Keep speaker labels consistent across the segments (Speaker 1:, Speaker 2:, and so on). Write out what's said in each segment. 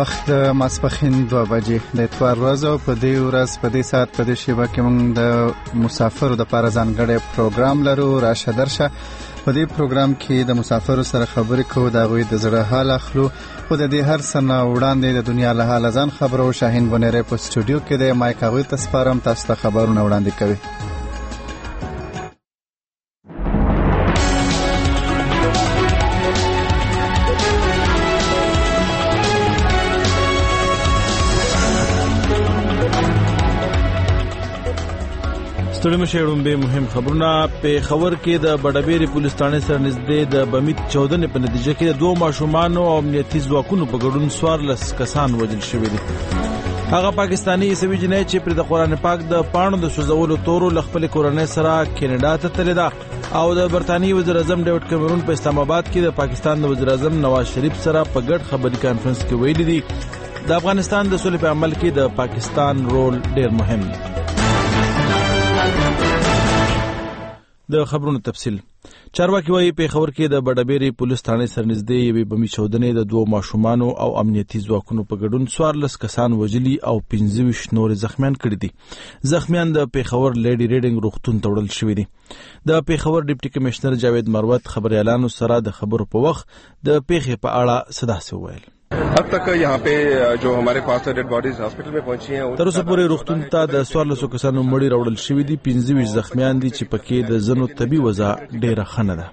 Speaker 1: وخت د ماسپښین 2 بجې د اتوار ورځ او په دې ورځ په دې ساعت په دې شیبه کې موږ د مسافرو د لپاره ځانګړی پروګرام لرو. راشه درشه په دې پروګرام کې د مسافرو سره خبرې کوو، د هغوی د زړه حال اخلو. خو د دې هر څه نه وړاندې د دنیا له حاله ځان خبرو. شاهین بونیری په سټوډیو کې دی، مایک هغوی ته سپارم، تاسو ته خبرونه وړاندې کوي.
Speaker 2: ستړي مشهورم به مهم خبرونه. په خبر کې د بډابېری پولیس ټانې سره نږدې د بمیت 14 په نتیجه کې د 2 ماشومان او امنیتي ځواکونو په ګډون 14 کسان وژل شوي دي. هغه پاکستانی عیسوي جنۍ چې پر د قرآن پاک د پاڼو د سوځولو تورو خپل کورنۍ سره کینیډا ته تللی ده او د برتانیې وزیر اعظم ډیوډ کیمرون په اسلام آباد کې د پاکستان د وزیر اعظم نواز شریف سره په ګډ خبري کانفرنس کې ویلي دي د افغانستان د سولې په عمل کې د پاکستان رول ډیر مهم دی. د خبرونو تفصیل. چارواکي وايي په خبر کې د بډابېری پولیس ټانې سره نږدې یوې بمي چودنې د 2 ماشومان او امنیتي ځواکونو په ګډون 14 کسان وژلي او 25 نور زخمیان کړي دي. زخمیان د پیښور لیډي ریډینګ روغتون ته وړل شوي دي. د پیښور ډیپټي کمشنر جاوید مروت خبريالانو سره د خبرو په وخت د پیښې په اړه صداسه ویل.
Speaker 3: अब तक यहाँ पे जो हमारे पास डेड बॉडीज हॉस्पिटल में पहुंची हैं
Speaker 2: تر اوسه پورې روغتون ته د 14 کسانو مړي راوړل شوي دي. 25 زخمیان دي چې پکې د زنو طبي وضع ډیره ښه نه ده.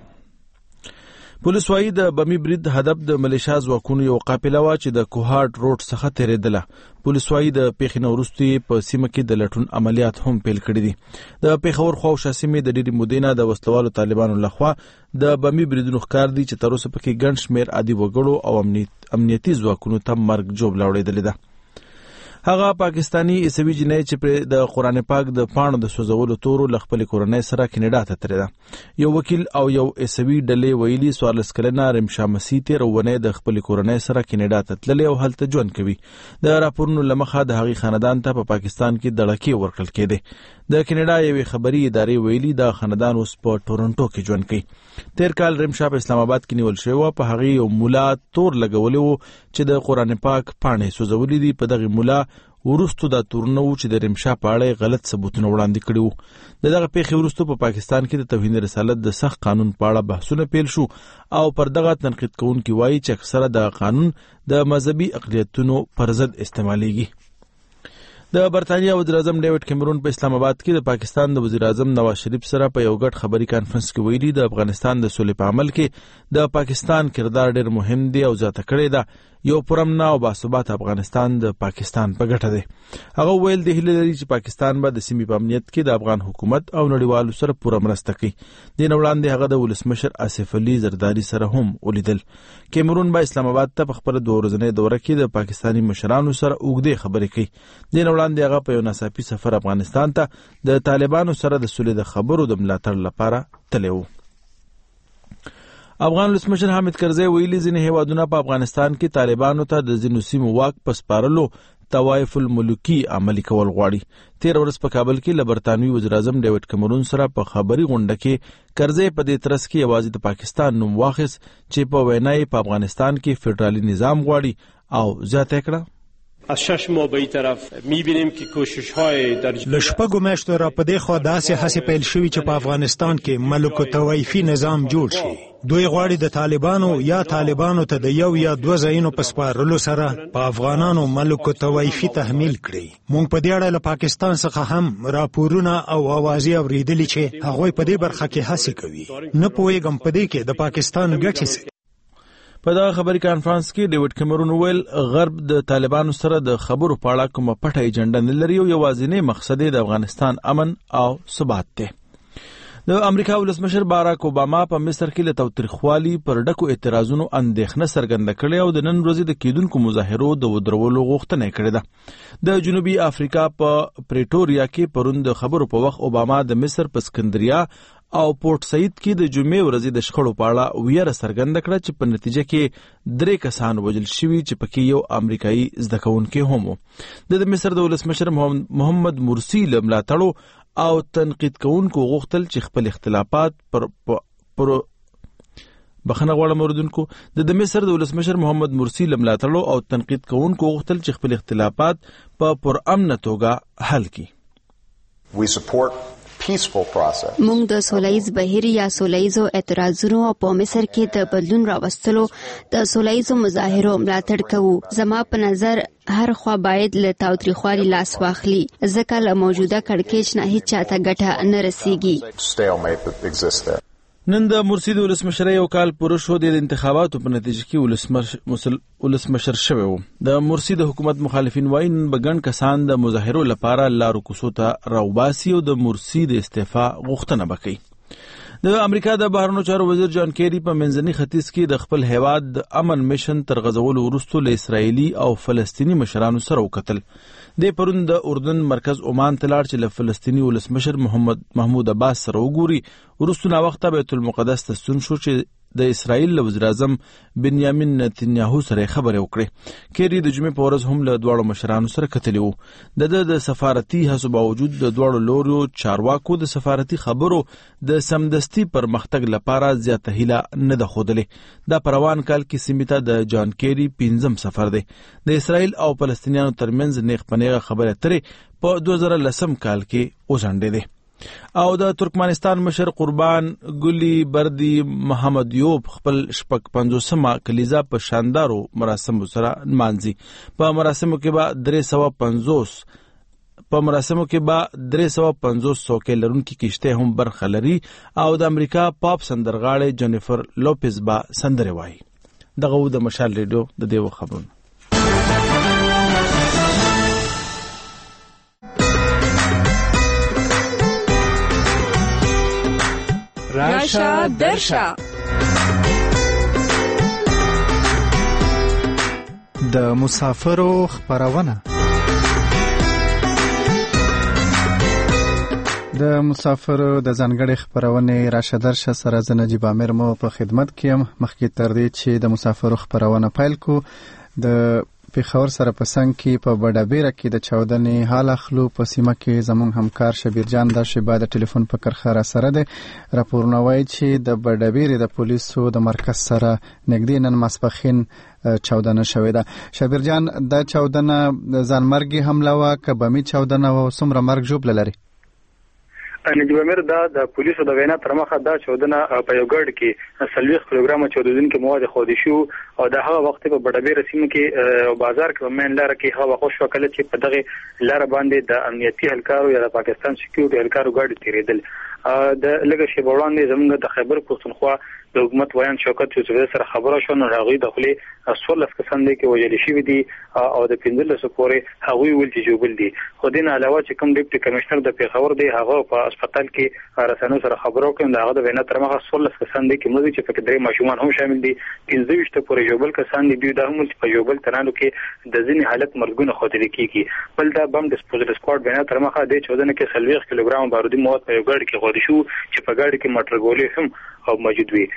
Speaker 2: پولیس وايي د بمی برید هدف د ملیشیا ځواکونو یو قافله وا چې د کوهارد روډ څخه تیریدله. پولیس وايي د پیښې نه وروسته په سیمه کې د لټون عملیات هم پیل کړي دي. د پیښور خواوشا سیمې د ډېری مودې نه د وسلوالو طالبانو لخوا د بمی بریدونو ښکار دي چې تر اوسه پکې ګڼ شمېر عادي وګړو او امنیتي ځواکونو ته مرګ جوړه وړېدلې ده. هغه پاکستانی عیسوي جنۍ چې د قرآن پاک د پاڼو د سوځولو تورو خپل کورنۍ سره کینیډا ته تللی ده. یو وکیل او یو عیسوي ډلې ویلي 14 کلنه رمشا مسیح تېره اونۍ د خپل کورنۍ سره کینیډا ته تللی او هلته ژوند کوي. د راپورونو له مخه د هغې خاندان ته په پاکستان کې دړکې ورکړل کېدې. د کینیډا یوې خبري ادارې ویلي دا خاندان اوس په ټورنټو کې ژوند کوي. تیر کال رمشا په اسلام آباد کې نیول شوی و. په هغې یو مولا تور لګولی و چې د قرآن پاک پاڼې سوځولې دي. په دغه مولا وروستو دا تورونه و چې د رمشا په اړه غلط ثبوتونه وړاندې کړي وو. دغه پیښې وروستو په پاکستان کې د توهین رسالت د سخت قانون په اړه بحثونه پیل شو او پر دغه تنقید کوونکي وایي چې اکثره د قانون د مذهبي اقلیتونو پر ضد استعمالیږي. د برتانیې وزیر اعظم ډیوډ کیمرون په اسلام آباد کې د پاکستان د وزیر اعظم نواز شریف سره په یو ګډ خبري کانفرنس کې ویلي د افغانستان د سولې په عمل کې د پاکستان کردار ډیر مهم دی او زیاته کړی ده یو پرامن او باثبات افغانستان د پاکستان په ګټه دی. هغه ویل د هیله لري چې پاکستان به د سیمې په امنیت کې د افغان حکومت او نړیوالو سره پوره مرسته کوي. د وړاندې هغه د ولسمشر آصف علي زرداری سره هم ولیدل. کیمرون به اسلام آباد ته په خپل 2 ورځنۍ دوره کې د پاکستانی مشرانو سره اوږدې خبرې کوي. د وړاندې هغه په یو ناڅاپي سفر افغانستان ته د طالبانو سره د سولې د خبرو د ملاتړ لپاره تللی و. افغان ولسمشر حامد کرزی ویلي ځینې هیوادونه په افغانستان کې طالبانو ته د ځینو سیمو واک په سپارلو طوایف الملوکي عملي کول غواړي. تیر ورځ په کابل کې له برتانوي وزیر اعظم ډیوډ کیمرون سره په خبري غونډه کې کرزی په دې ترڅ کې یوازې د پاکستان نوم واخیست چې په وینا یې په افغانستان کې فدرالي نظام غواړي او زیاته کړه
Speaker 4: از 6 ماه به این طرف می‌بینیم که کوشش‌های در
Speaker 5: لشپږو میاشتو را په دې خوا داسې هڅې پیل شوي چې په افغانستان کې ملک طوایفي نظام جوړ شي. دوی غواړي د طالبانو یا طالبانو ته د 1 یا 2 ځایونو په سپارلو سره په افغانانو ملک طوایفي تحمیل کړي. موږ په دې اړه له پاکستان څخه هم راپورونه او اوازې اورېدلې چې هغوی په دې برخه کې هڅې کوي. نه پوهېږم په دې کې د پاکستان ګټې څه.
Speaker 2: په دغه خبري کانفرنس کې ډیوډ کیمرون ویل غرب د طالبانو سره د خبرو په اړه کومه پټه ایجنډا نه لري او یوازینی مقصد د افغانستان امن او ثبات دی. د امریکا ولسمشر باراک اوباما په مصر کې له تاوتریخوالي پر ډکو اعتراضونو اندېښنه څرګنده کړې او د نن ورځې د کېدونکو مظاهرو د ودرولو غوښتنه یې کړې ده. د جنوبي افریقا په پریټوریا کې پرون د خبرو په وخت اوباما د مصر په اسکندریه او پورت سعید کې د جمعې ورځې د شخړو په اړه ویره څرګنده کړه چې په نتیجه کې 3 کسان وژل شوي چې پکې یو امریکایي زده کوونکی هم و. د مصر د ولسمشر محمد مرسی له ملاتړو او تنقید کوونکو غوښتل چې خپل اختلافات بخنه غواړم اوردونکو د مصر د ولسمشر محمد مرسی لملاتړو او تنقید کوونکو غوښتل چې خپل اختلافات په پرامن توګه حل کړي.
Speaker 6: We support peaceful process.
Speaker 7: موږ د سولهییز بهیر یا سولهییزو اعتراضونو په مصر کې د بدلون راوستلو د سولهییزو مظاهرو ملاتړ کوو. زما په نظر هر خوا باید له تاوتریخوالي لاس واخلي ځکه له موجوده کړکېچ نه هیڅ چاته ګټه نه رسیږي.
Speaker 2: نن د مرسی د ولسمشرۍ یو کال پوره شو. د انتخاباتو په نتیجه کې ولسمشر شوی و. د مرسی د حکومت مخالفین وایي نن به ګڼ کسان د مظاهرو لپاره لارو کوڅو ته راوباسي او د مرسی د استعفا غوښتنه وکړي. د امریکا د بهرنیو چارو وزیر جان کیری په منځني ختیځ کې د خپل هیواد د امن میشن تر غځولو وروسته له اسرایلی او فلسطینی مشرانو سره وکتل. د پرون د اردن مرکز عمان تلاړ چې له فلسطینی ولسمشر محمود عباس سره وګوري. وروسته نا وخت بیت المقدس ته ستون شو چې د اسرائیل وزیر اعظم بنیامین نتنیاهو سره خبرې وکړې. کیری د جمعې په ورځ هم له دواړو مشرانو سره کتلی وو. د سفارتي هڅو باوجود د دواړو لوريو چارواکو د سفارتي خبرو د سمدستي پرمختګ لپاره زیاته هیله نه ده ښودلې. دا په روان کال کې سیمې ته د جان کیری 5م سفر دی. د اسرائیل او فلسطینیانو ترمنځ نیغ په نیغه خبرې اترې په 2010 کال کې وځنډېدې. او د ترکمنستان مشر قربان ګلی بردی محمد یوب خپل 50مه کلیزه په شاندارو مراسمو سره مانځي. په مراسمو کې به 350 څوکۍ لرونکي کشته هم برخه لري او د امریکا پاپ سندرغاړې جنیفر لوپز به سندرې وایي. دغه د مشال ریډیو د دیو خبرونه.
Speaker 8: راشا درشا
Speaker 1: د مسافرو خبرونه. د مسافرو د ځانګړي خبرونه راشه درشه سره ز نجیب امیر مو په خدمت کې هم. مخکې تر دې چې د مسافرو خبرونه پیل کو د پیښور سره په څنګ کې په بډابیره کې د چاودنې حال اخلو. په سیمه کې زموږ همکار شبیر جان د شیبا د ټلیفون په کرخه را سره ده. راپورونه وایي چې د بډابیره د پولیسو د مرکز سره نږدې نن ماسپښین چاودنه شوې ده. شبیر جان دا چاودنه ځانمرګي حمله وه که بمي چاودنه وه؟ څومره مرګ ژوبله لري؟
Speaker 9: نجیب امیر د پولیسو د وینا تر مخه دا چاودنه په یو ګډ کې 40 کیلوګرام چاودونکي مواد خودي شو او د هغه وخت په بډابیره سیمه کې بازار کې مین لار کې هغه خوش وکړه چې په دغه لار باندې د امنیتي هلکارو یا د پاکستان سکیورټي هلکارو ګاډي تیریدل. د لږه شی وړاندې زموږ د خیبر پښتونخوا د حکومت ویان شوکت یوسف سره خبره شو نو هغه د خپل 16 کسان دي کې وجل شي دي او د 15 پورې هغه ول چې جوړل دي. خو دین علاوه چې کوم ډیپټي کمشنر د پیښور دی هغه په هسپتال کې رسنیو سره خبرو کوي. هغه د وینا تر مخه 16 کسان دي کې موږ چې په درې ماشومان هم شامل دي. 15 پورې جوړل کسان دي د هم په جوړل تنانو کې د ځینې حالت مرګونه خوتل کیږي. بل دا بم ډسپوزل سکواډ وینا تر مخه د 14 کې 40 کیلوګرام بارودي مواد په یو ګډ کې خوري شو چې په ګاډي کې موټر ګولې هم او موجود وي.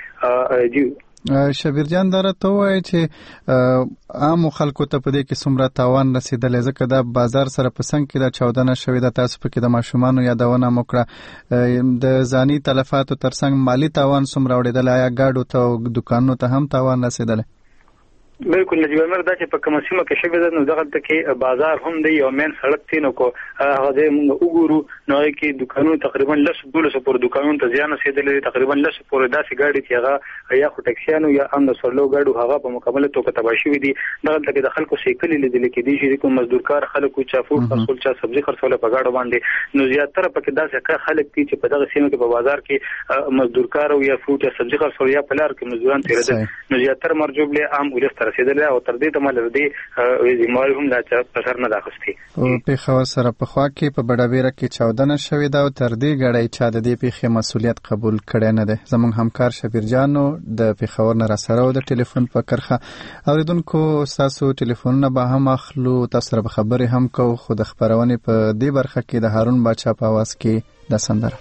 Speaker 1: شبیر جان دا راته وایي چې عام خلکو ته په دې کې څومره تاوان رسیدلی ځکه دا بازار سره په څنګ کې دا چاودنه شوې ده. تاسو پکې د ماشومانو یادونه مو کړه. د ځاني تلفاتو ترڅنګ مالی تاوان څومره اورېدلی؟ آیا ګاډو ته او دوکانونو ته هم تاوان رسیدلی؟
Speaker 9: بالکل نجیب امیر دا چې په کومه سیمه کې شوی ده نو دغه کې بازار هم دی او مین سړک تینو کو هغه دې موږ وګورو نو کې دکانونو تقریبا 12 پر دکانونو ته زیان رسیدلی. تقریبا 10 پر داسې ګاډي چې هغه یا خو ټکسیانو یا هم د سړلو ګاډو هغه په مکمل توګه تباہ شوی دي. دغه کې د خلکو سیکل لیدل کې دي چې کوم مزدورکار خلکو چې فوټ خرڅول چا سبزی خرڅول په ګاډو باندې نو زیاتره پکې داسې خلک دي چې په دغه سیمه کې په بازار کې مزدورکار او یا فوټ یا سبزی خرڅول یا پلار کې مزدوران تیرېدل نو زیاتره مرجوب له عام ولست رسیدل او تر دې ته مال دې زموږ هم لا چې پر نه داخستي.
Speaker 1: په خو سره په خوا کې په بډابیره کې چاودنه شوې ده او تر دې غړې چا د دې پیښې مسولیت قبول کړي نه ده. زموږ همکار شبیر جانو د پیښور نه راسره د ټلیفون په کرخه اوریدونکو تاسو ټلیفونونه به هم اخلو. تاسو سره خبرې هم کوو خو د خبرونه په دې برخه کې د هارون باچا په आवाज کې د سندره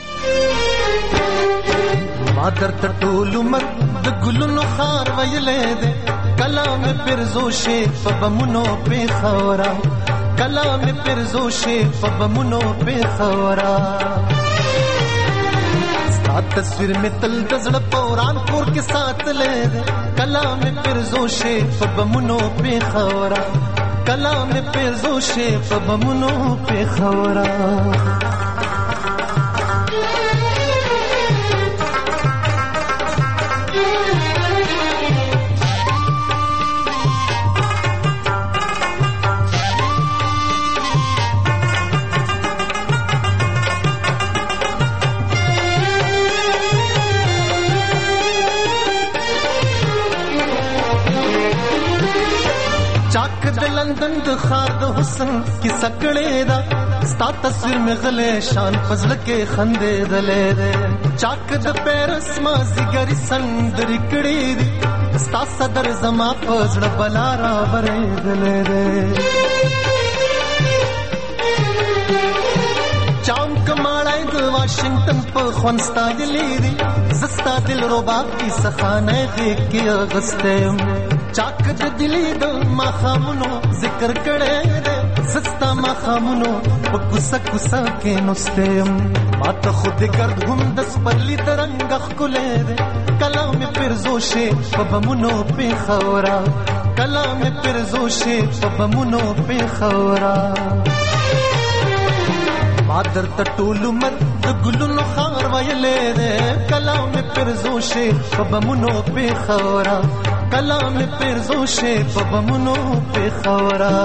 Speaker 10: مادر تټول مر د ګلونو خار ویلې ده کلام پرزوشه فبمنو په خورا کلام پرزوشه فبمنو په خورا دا تصویر میں تل دزڑ پوران پور کے ساتھ لے دے کلام پرزوشے فبمنو پہ خورا کلام پرزوشے فبمنو پہ خورا لندن د خار د حسن کی سکړې دا ستا تصویر میں غلے شان فضل کے خندے دلے دے چاک د پیرس ما زګری سندر کړې دي ستا صدر زما پزړ بلارا برے دلے دے چام کماړای د واشنگټن په خونستا دلی دي زستا دل ربا کی سخانه دې کې اغستم چاک د دلی د مخامونو ذکر کړه دې سستا مخامونو په کوسه کوسه کې نوستم ماته خود ګرد هم د سپرلی ترنګ خلې دې کلام پرزوشه په بمونو په خورا کلام پرزوشه په بمونو په خورا مادر تټول مت د ګلونو خار ویلې دې کلام پرزوشه په بمونو په خورا کلام پرزوشه په بمونو په خورا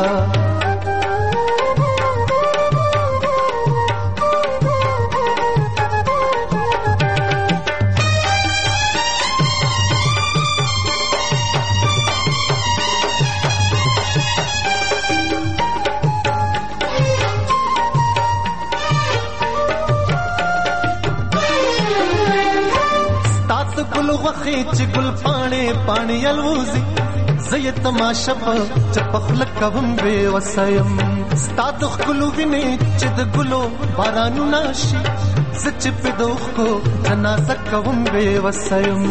Speaker 10: چې ګل پاڼې پاڼې الوزي زه تماشا په چپخل کوم بے وسیم ستاد خلو ویني چې د ګلو بارانو ناشي سچ په دوخ کو جنازه کوم بے وسیم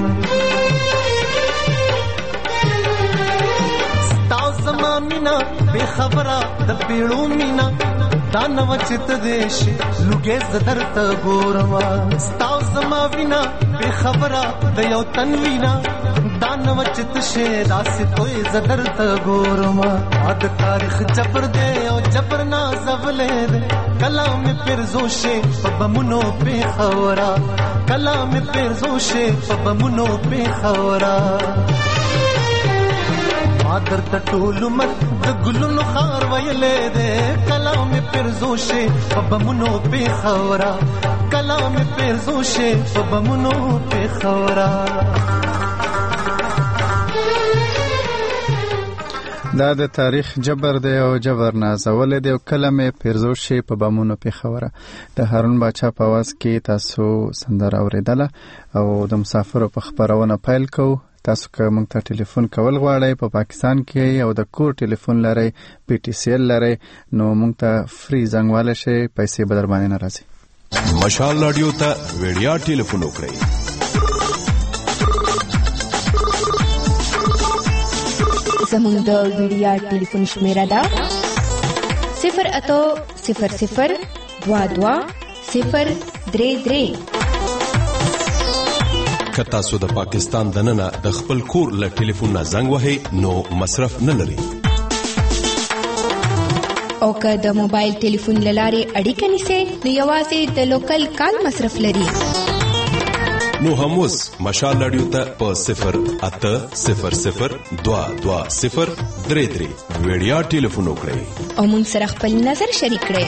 Speaker 10: ستاو زما مینا بے خبره د پیړو مینا دانو چت دیش لوګې زدر ته ګورما ستاو زما وینا بے خبره د یو تنوینا دانو چت شه داسې توي زدر ته ګورما اد تاریخ جبر دے او جبر نا زولې دے کلام پرزوشه پبمنو په خورا کلام پرزوشه پبمنو په خورا مادر تټول مت د ګلونو خار ویلې دې کلام پرزوشه پبمنو په خورا کلام پرزوشه پبمنو په خورا
Speaker 1: دا د تاریخ جبر دی او جبر نازول دی او کلمه پرزوشي په بمونو په خوره د هارون باچا په आवाज کې تاسو سندره اوریدله او د مسافر په خبرونه پایل کو تاسو که مونږ ته ټلیفون کول غواړئ په پاکستان کې او د کور ټلیفون لرئ پی ټی سی ایل لرئ نو مونږ ته فری زنګواله شي پیسې به در باندې نه راځي
Speaker 11: مشال رادیو ته ویډیا ټلیفون وکړئ
Speaker 12: زمونږ د ویډیا ټلیفون شمیره ده 0800022
Speaker 11: کتا سو د پاکستان دننه د خپل کور له ټلیفون نه زنګ وهي نو مصرف نه لري
Speaker 12: او که د موبایل ټلیفون لاره اړیکه نیسي نو یوازې د لوکل کال مصرف لري
Speaker 11: نو هموس مشال رادیو ته په 080002203 ویډیا ټلیفون وکړئ
Speaker 12: او مون سره خپل نظر شریک کړئ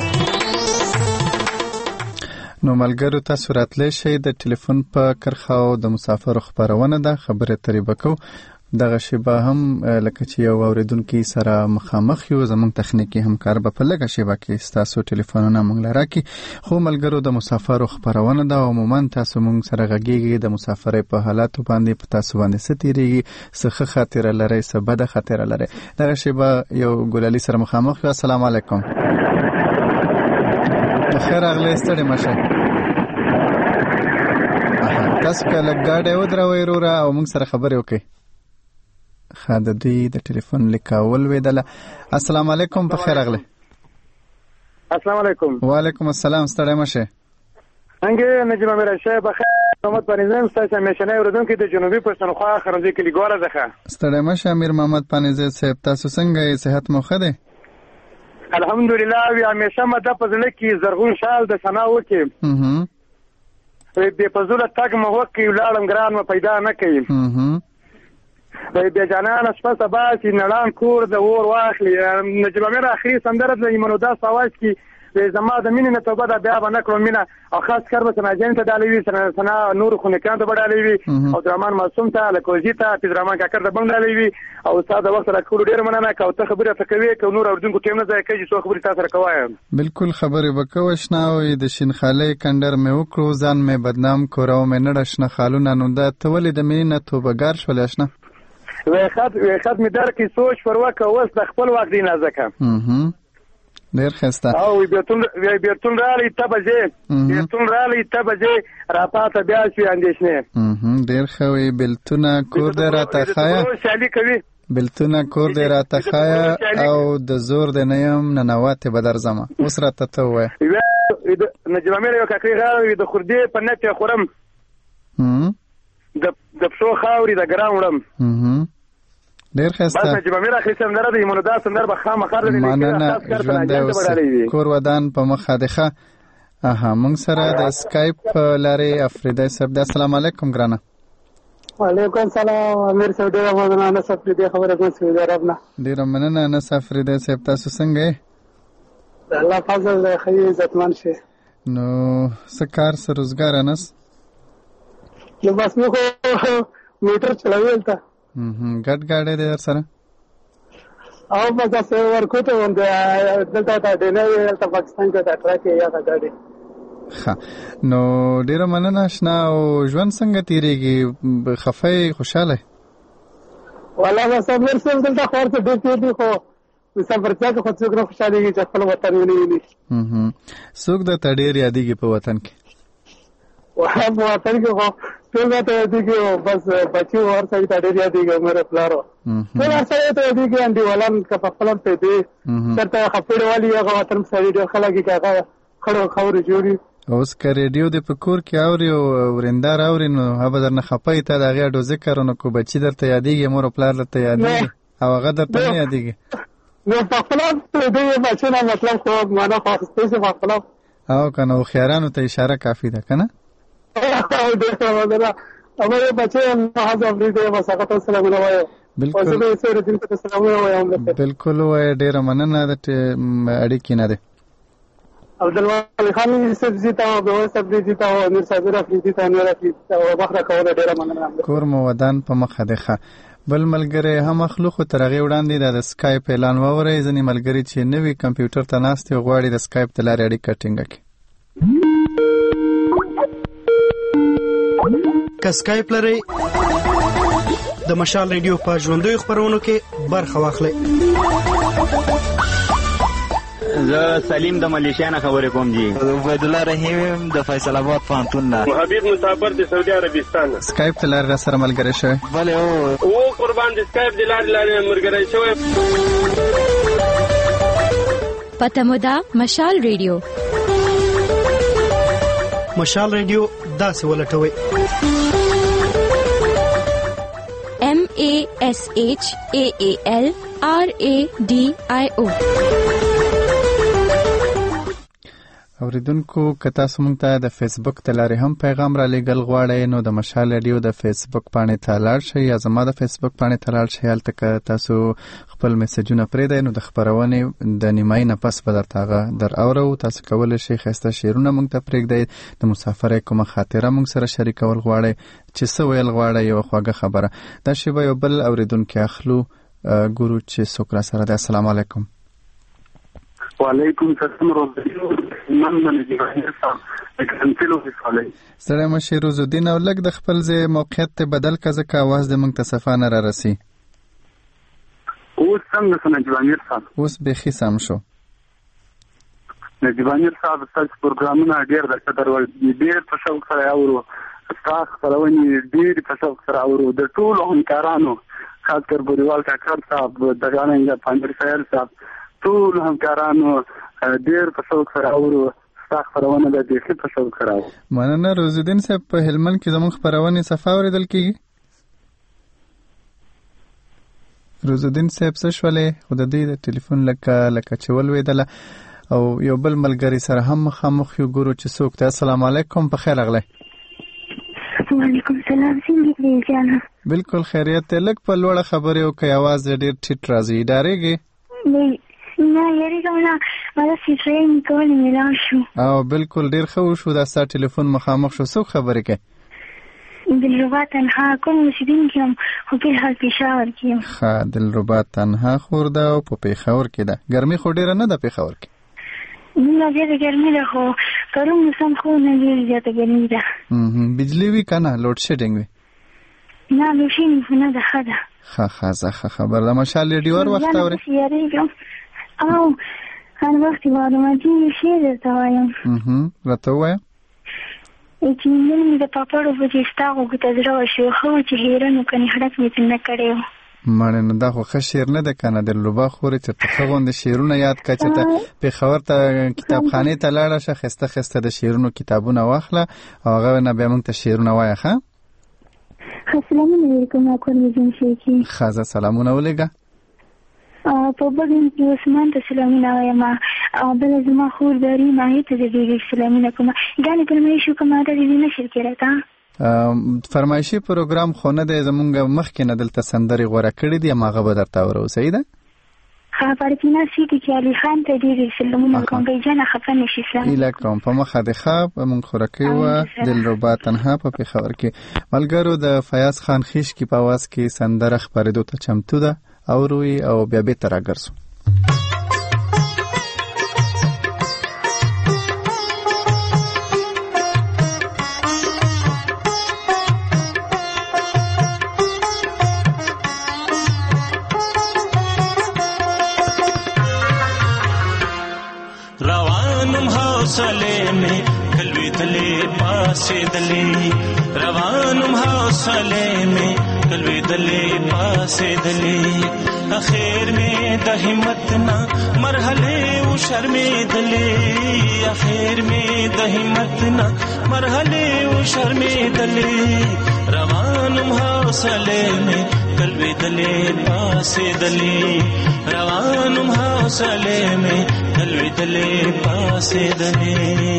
Speaker 1: نو ملګرو تاسو راتلی شئ د ټلیفون په کرخه او د مسافر خبرونه ده خبره تریبه کو دغه شیبه هم لکه چې یو اوریدونکو سره مخامخ یو زموږ تخنیکی همکار به په لګه شیبه کې تاسو ټلیفونونه مونږ لراکي خو ملګرو د مسافر خبرونه ده عموما تاسو مونږ سره غږیږي د مسافرۍ په حالاتو باندې په تاسو باندې ستیریږي څه خاطر لري څه بد خاطر لري دغه شیبه یو ګلالي سره مخامخ یو السلام علیکم خیر اغله ستړي مشه تاسو کله ګاډي ودروي وروره او موږ سره خبرې وکړي خاده دی د ټلیفون لیکاول ویدله السلام علیکم په خیر اغله
Speaker 9: السلام علیکم
Speaker 1: وعلیکم السلام ستړي مشه
Speaker 9: څنګه نجم امیر شه بخیر محمد پانیزی ستاسو همیشنی اوریدونکي د جنوبي پښتونخوا خرمزي کلیګوره ده.
Speaker 1: ستړی مشه امیر محمد پانیزی صاحب، تاسو څنګه یې؟ صحت مو ښه دی؟
Speaker 9: الحمدلله. وی همیشه مده په زړه کې زرغون شال د ثنا وکي بې فضوله تګ مو وکي ولاړم ګران مو پیدا نه کوي بې جانانه شپه سبا چې نړان کور د اور واخلي. نجیب امیر اخري سندره د ایمانو داس اواز کې زما د مینې نه توبه ده بیا به نه کړم مینه او خاص کار به سناجین ته ډالۍ وي، سنا نور خونکان ته به ډالۍ وي او درمان معصوم ته لکوزي ته پیزرمان کاکر ته به ډالۍ وي او استاد وخت راکړو ډیر مننه که ته خبره فکوي که نور اوردونکو ټیم نه ځای کوي څو خبرې تاسو راکوایم. بالکل خبرې وکوي شناوي د شینخالۍ کندر مې وکړو ځان مې بدنام کوراو مې نړ شنه خالونه نو دا ته ولې د مینې نه توبهګار شولې اشنا وخت مې درکې سوچ پر وکه اوس د خپل وخت دی نازکه ډیر خسته او بیرتون رالی تبځه را پاته بیا شي اندیشنه ډیر خوي بلتونه کور دې راته خایا بلتونه کور دې راته خایا او د زور د نیم ننواته بدر زما اوس راته ته وای نجیب امیر یو کاکری غاوي د خردي په نته خورم د پښو خاوري د ګرام وړم ډیر خسته بس نجیب امیر اخی سندره د ایمانو داس سندره به خامخر د خاص کار کور ودان په مخه دغه مونږ سره د اسکایپ لارې افریدی صاحب. السلام علیکم ګرانه. وعلیکم السلام امیر صاحب. ډیر مننه نه افریدی خبره کوم سعودي عرب نه. ډیر مننه نه افریدی صاحب. تاسو څنګه یې؟ الله فضل دی خیر عزتمن شه. نو سکار سر روزګار انس نو بس نو موټر چلاوي ته ګډ ګاډی دی در سره او په تاسو ورکو ته دلته د نه ته پاکستان کې د ټرک یا د ګاډي نو ډیره مننه شنا او ژوند څنګه تیریږي خفای خوشاله والله ما صبر سره دلته خور ته ډېر دی خو مسافر ته خو څوک نه خوشاله چې خپل وطن ویني څوک د تډیر یادېږي په وطن کې واه په وطن کې خو ټول ته دیږي بس بچو اور سړي ته ډېر یادېږي مې پلارو ټول سړي ته دیږي اندي ولان کا په خپل په دې ترته خپل والی هغه وطن سړي ډېر خلګي کاغه خړو خوري جوړي اوس که ریډیو د پکور کې اوري او ورندار اوري نو هغه درنه خپای ته دغه ډو ذکر نو کو بچی درته یادېږي مور پلار ته یادېږي او هغه درته نه یادېږي نو په خپل دې بچو نه مطلب خو معنا خاصه څه په خپل او کنه خیرانو ته اشاره کافی ده کنه امر بچے حاضر دې مساقط السلام علیکم بالکل وای ډیر مننه د اړیکې نه ده. عبدالوهاب خان سبزی ته به سبزی ته امیر صابر افریدی ته نور افریدی او بخره کوله ډیر مننه. کور مو ودان په مخه ده. بل ملګری هم مخلوق ترغه وړاندې د اسکایپ اعلان ووري ځنی ملګری چې نوی کمپیوټر ته ناست او غواړي د اسکایپ ته لارې اړیکه ټینګه کړي.
Speaker 13: که سکایپ لرئ د مشال ریډیو په ژوندوي خبرونو کې برخه واخلئ.
Speaker 14: زه سلیم د ملیشیا نه خبرې کوم جی.
Speaker 15: عبید الله رحیم د فیصل آباد پوهنتون نه.
Speaker 4: حبیب مسافر د سعودي عربستان.
Speaker 1: سکایپ ته لار سره ملګری شوی.
Speaker 15: بله
Speaker 4: او قربان د سکایپ د لار ملګری شوی.
Speaker 12: پته مو ده مشال ریډیو.
Speaker 13: مشال ریډیو داسې ولټوي MASHAALRADIO.
Speaker 1: اوریدونکو کتا سمونږ ته د فیسبوک د لارې هم پیغام را لېږل غواړئ نو د مشال ریډیو د فیسبوک پاڼې ته لاړ شئ یا زما د فیسبوک پاڼې ته لاړ شئ. هلته که تاسو خپل میسجونه پرېږدئ نو د خپرونې د نیمایي نه پس به درته هغه در اورو. تاسو کولی شئ ښایسته شعرونه موږ ته پرېږدئ، د مسافرۍ کومه خاطره موږ سره شریکول غواړئ، چې څه ویل غواړئ، یوه خوږه خبره. دا شیبه یو بل اوریدونکی اخلو، ګورو چې څوک را سره دی. السلام علیکم.
Speaker 16: وعلیکم السلام.
Speaker 1: سلام شیروز الدین. او لږ د خپل ځای موقعیت ته بدل که ځکه اواز د موږ ته صفانه را رسي.
Speaker 16: اوس څنګه نجیب امیر صاحب؟
Speaker 1: اوس بیخي سم شو.
Speaker 16: نجیب امیر صاحب ستاسو پروګرامونه ډېر د قدر وړ دي، ډېر په شوق سره اورو، ستاسو خپرونې ډېر په شوق سره اورو. د ټولو همکارانو خاص کر بوریوال کاکړ صاحب، دغاننګ پاندر سایل صاحب، ټول همکارانو ډېر په شوق سره اورو. ستا خپرونه د بیخي تصور کراو.
Speaker 1: مننه. روز الدین صاحب په هلمند کې زموږ خپرونې صفا اوریدل کیږي؟ روز الدین صاحب څه شولې؟ خو د دې د ټلیفون لکه چې ولوېدله او یو بل ملګری سره هم مخامخ یو ګورو چې څوک دی. السلام علیکم، په خیر راغلی.
Speaker 17: وعلیکم السلام، څنګه یې جانه؟
Speaker 1: بالکل خیریت دی. لږ په لوړه خبرې وکړئ، اواز ډېر ټیټ راځي. ډارېږې؟
Speaker 17: نه یېرېږم نه، همداسې ټرینینګ کولې مې لاړ شو.
Speaker 1: او بالکل ډېر ښه وشو، دا ستا ټلیفون مخامخ شو. څوک خبرې کوي؟
Speaker 17: دلربا تنها کوم اوسېدونکي یم، خو فلحال پېښور کې یم.
Speaker 1: ښه، دلربا تنها خور ده او په پېښور کې ده. ګرمي خو ډېره نه ده پېښور کې؟
Speaker 17: نه زیاته ګرمي ده، خو پرون موسم خو نه ډېره زیاته ګرمي ده.
Speaker 1: بجلي وي که نه لوډ شیډینګ وي؟
Speaker 17: نه لوډ شیډینګ خو نه ده، ښه ده.
Speaker 1: ښه خبر ده. مشال ریډیو هر وخت اورې؟
Speaker 17: یارېږم او هر وخت یې واورم. چې شعر درته وایم.
Speaker 1: راته ووایه.
Speaker 17: چې نن مې د پاپړو په چې ستا غوږو ته زړه وشو، ښه و چې هیرن وکړې هړک مې ترې نه کړی و.
Speaker 1: مننه. دا خو ښه شعر نه ده که نه؟ دلربا خورې چې ته ښه غوندې شعرونه یاد کړه، چې ته پېښور ته کتابخانې ته لاړه شه، ښایسته ښایسته د شعرونو کتابونه واخله او هغه نه بیا موږ ته شعرونه وایه. ښه
Speaker 17: سلامونه یې کوم کور مې جون شي کې.
Speaker 1: ښه زه سلامونه ولېږه.
Speaker 17: په بګین کې عثمان ته سلامونه وایم، او بله زما خور داري ماهي ته د ډېر سلامونه کوم. ګانې فرمایشو کومه ده د دې نشر کې راته
Speaker 1: فرمایشي پروګرام خو نه دی زمونږ، مخکې نه دلته سندرې غوره کړي دي، هماغه به درته اورو. صحیح ده؟
Speaker 17: ها فارتینا سیټي کې علي خان ته ډېر سلامونه کوم. بیجانه خفه نشي سلام
Speaker 1: ایله کوم. په مخه د ښه مونږ خورکۍ وه دلربا تنها په پېښور کې. ملګرو د فیاض خان خیش کې په اواز کې سندره خپرېدو ته چمتو ده. اوروي او بیا بیرته راګرځو.
Speaker 18: روانم حوصله میں کلوی دلے پاسے دلے، روانم حوصله میں کلوی دلے پاسے دلے، اخیر میں د ہمت نہ مرحلے و شرمے دلے، اخیر میں د ہمت نہ مرحلے و شرمے دلے، روانم حوصلے میں کلوی دلے پاسے دلے، روانم حوصلے میں کلوی دلے پاسے دلے.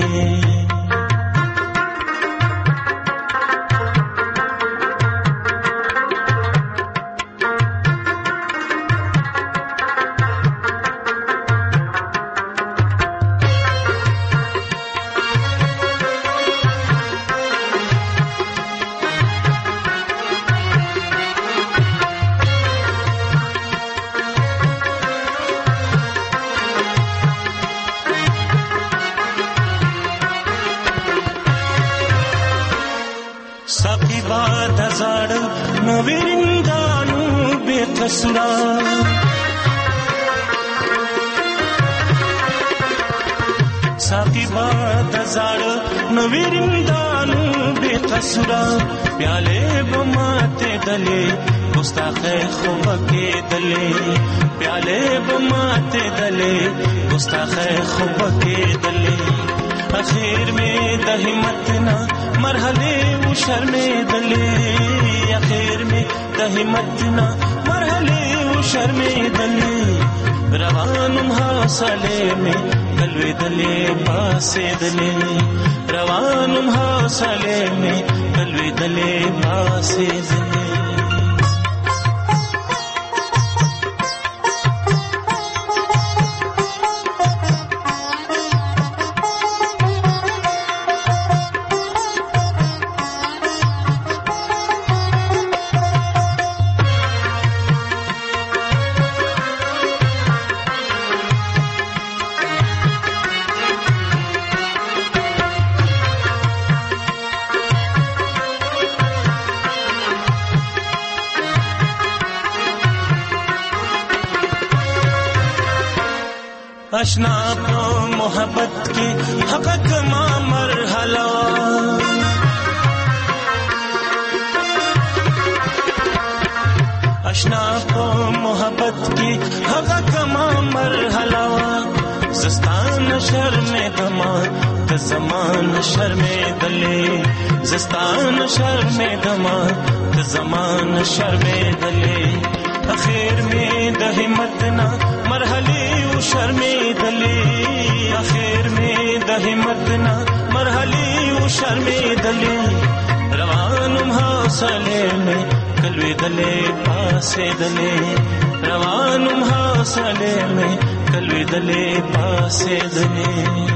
Speaker 18: साकी बात जाड़ नवीरिंदानु बेकसुरा प्याले बमाते दले गुस्ताखे खुब के दले, प्याले बमाते दले गुस्ताखे खुब के दले, आखिर में दहिमत ना मरहले वो शर्मे दले, आखिर में दहिमत ना मरहले वो शर्मे दले, रवानुम हासले में कलवे दले पासे दले, रवानुम हासले में कलवे दले पासे दले. अशना को मोहब्बत की हक़ मा मरहला, अशना को मोहब्बत की हक़ मा मरहला, जस्तान शर्म दमा ته زمان شرمېدلې زستان شرمېدما ته زمان شرمېدلې اخر مې د همت نه مرحلې و شرمېدلې اخر مې د همت نه مرحلې و شرمېدلې روانم حوصلې مې کلوېدلې پاسېدلې روانم حوصلې مې کلوېدلې پاسېدلې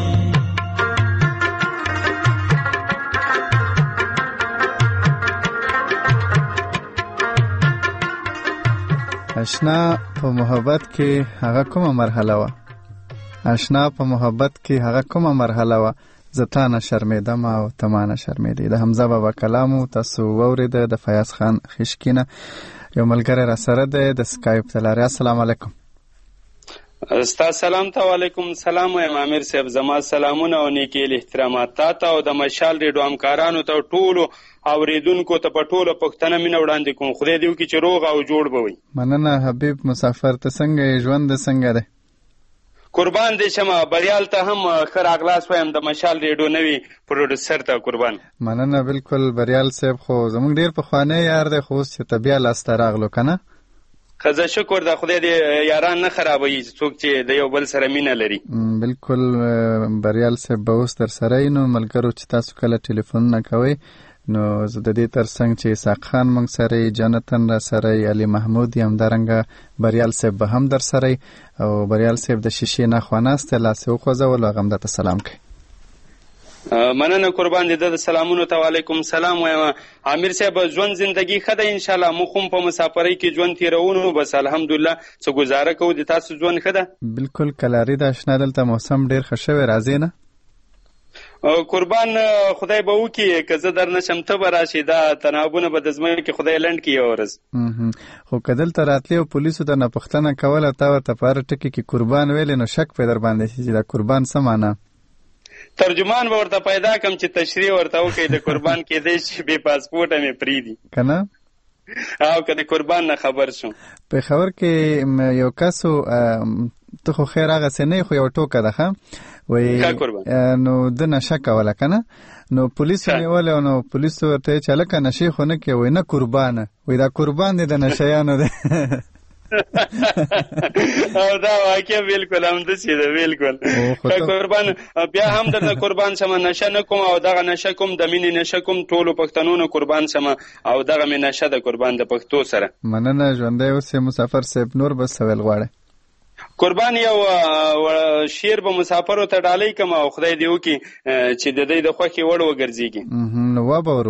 Speaker 1: آشنا په محبت کې هغه کومه مرحله وه آشنا په محبت کې هغه کومه مرحله وه زتا نه شرمېدم او ته ما نه شرمېدې د حمزه بابا کلامو تاسو واورېده د فیاض خان خشکینه یو ملګری را سره دی د سکایپ ته لارې السلام علیکم
Speaker 19: ستا سلام ته وعلیکم سلام وایم امیر صاحب زما سلامونه او نیکی احترامات تا ته او د مشال ریډیو همکارانو ته ټولو اوریدونکو ته په ټوله پښتنه مینه وړاندې کوم خدای دې وکړي چې روغ او جوړ به وي
Speaker 1: مننه حبیب مسافر ته څنګه یې ژوند څنګه دی
Speaker 19: قربان دې شمه بریال ته هم ښه راغلاست وایم د مشال ریډیو نوي پروډوسر ته قربان
Speaker 1: مننه بالکل بریال صاحب خو زموږ ډېر پخوانی یار دی خو اوس چې ته بیا لاسته راغلو که نه
Speaker 19: خزه شکر د خدای دې یاران نه خرابوي څوک چې د یو بل سره مینه لري
Speaker 1: بالکل بریال صاحب به اوس در سره یې نو ملګرو چې تاسو کله ټلیفونونه کوئ نو زه د دې ترڅنګ چې اسحاق خان موږ سره یې جانتن را سره یې علي محمود یې همدارنګه بریال صاحب به هم در سره یې او بریال صاحب د شیشې نه خواناستی لاس یې وخوځول هغه هم درته سلام کوي
Speaker 19: مننه قربان دې د سلامونو ته وعلیکم سلام وایم امیر صاحب ژوند زندگی ښه ده انشاءالله موږ هم په مسافرۍ کې ژوند تېروو بس الحمدلله څه ګزاره کوو د تاسو ژوند ښه ده
Speaker 1: بالکل کلاري ده اشنا دلته موسم ډېر ښه شوی راځې نه
Speaker 19: قربان خدای به وکړي که زه در نشم ته به راشي دا تنابونه به د ځمکې خدای لنډ کړي یوه ورځ
Speaker 1: خو که دلته راتلې او پولیسو ته نه پوښتنه کوله تا ورته په هره ټکي کې قربان ویلې نو شک پې در باندې شي چې دا قربان څه معنی
Speaker 19: ترجمان به ورته پیدا کم چې تشریح ورته وکړي د قربان کېدی شي بې پاسپورټه مې پرېږدي
Speaker 1: که نه
Speaker 19: او که د قربان نه خبر شو
Speaker 1: پېښور کې یو کس ته خو خیر هغسې نه یې خو یوه ټوکه ده ښه وایي نو ده نشه کوله که نه نو پولیسو نیولی او نو پولیسو ورته ویل چې هلکه نشې خو نه کوې وایي نه قربانه وایي دا قربان دی د نشیانو دی
Speaker 19: او دا واقع بالکل همداسې ده بالکل قربان بیا هم درته قربان شمه نشه نه کوم او دغه نشه کوم د مینې نشه کوم ټولو پښتنو نه قربان شمه او دغه مې نشه ده قربان د پښتو سره
Speaker 1: مننه ژوندی اوسې مسافر صاحب نور به څه ویل غواړئ
Speaker 19: قربان یو شعر به مسافرو ته ډالۍ کړم او خدای دې وکړي چې د دوی د خوښې وړ وګرځېږي
Speaker 1: نو وبورو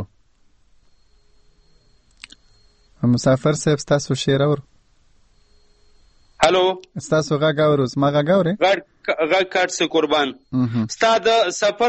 Speaker 1: مسافر صاحب ستاسو شعر اورو
Speaker 19: هلو
Speaker 1: ستاسو غږ اورو زما غږ اورې
Speaker 19: غږ کټ سه قربان ستا د سفر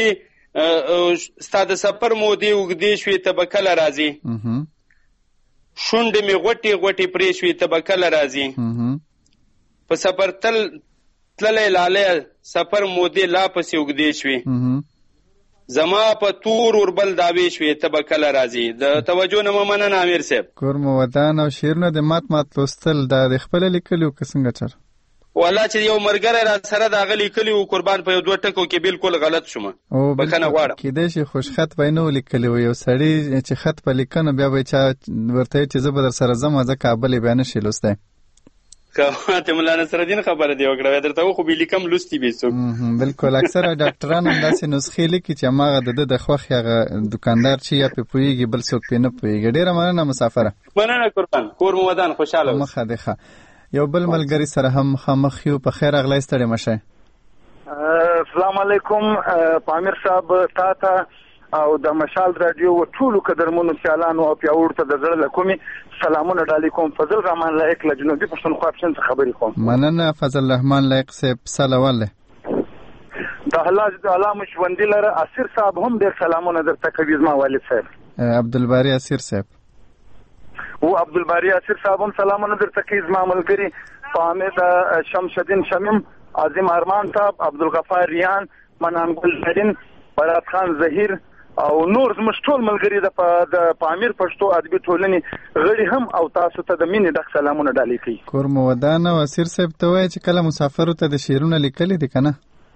Speaker 19: مودې اوږدې شوې ته به کله راځې شونډې مې غوټې غوټې پرې شوې ته به کله راځې په سفر تللی لالی سفر مودې لا پسې اوږدې شوې زما په تور وربل داوې شوې ته به کله راځې د توجه نه مه مننه امیر صاحب
Speaker 1: کور مو ودان او شعرونه د مات لوستل دا د خپله لیکلي وو که څنګه چل
Speaker 19: والله چې یو ملګری را سره د هغه لیکلي وو قربان په یو دوه ټکو کې بالکل غلط شومه بخښنه غواړم
Speaker 1: کیدای شي خوشخط به یې نه و لیکلی وو یو سړي چې خط په لیکنه بیا به یې چا ورته ویل چې زه به در سره ځم ځه کابل یې بیا نه شي لوستی
Speaker 19: ته ملا نصرالدین خبره دی وکړه درته خو به لیکم لوستي به څوک
Speaker 1: بالکل اکثره ډاکټران هم داسې نسخې لیکي چې هماغه د ده د خوښې هغه دوکاندار چې یا پې پوهېږي بل څوک پې نه پوهېږي ډېره مننه مسافره
Speaker 19: مننه قربان کور مو ودان خوشحاله اوس
Speaker 1: مخه دې ښه یو بل ملګري سره هم مخامخ یو په خیر راغلی ستړی مه شئ
Speaker 16: السلام علیکم پامیر صاحب تا ته او د مشال رادیو و ټولو قدرمنو سیالانو او پیاوړو ته د زړه له کومې سلامونه ډالۍ کوم فضل رحمان لایق له جنوبي پښتونخوا اپشن څخه خبرې کوم
Speaker 1: مننه فضل رحمان لایق صاحب سل اول دی
Speaker 16: د الله مو ژوندي لره اسیر صاحب هم ډېر سلامونه درته کوي زما والد صاحب
Speaker 1: عبدالباري اسیر صاحب
Speaker 16: و عبدالباري اسیر صاحب هم سلامونه درته کوي زما ملګري حامد شمس الدین شمیم عظیم ارمان صاحب عبدالغفار ریان منان ګل لرین برات خان زهیر او نور زموږ ټول ملګري د پامیر پښتو ادبي ټولنې غړي هم او تاسو ته د مینې ډک سلامونه ډالۍ کوي
Speaker 1: کور مو ودان او اسیر صاحب ته وایي چې کله مسافرو ته د شعرونه لیکلي دي که نه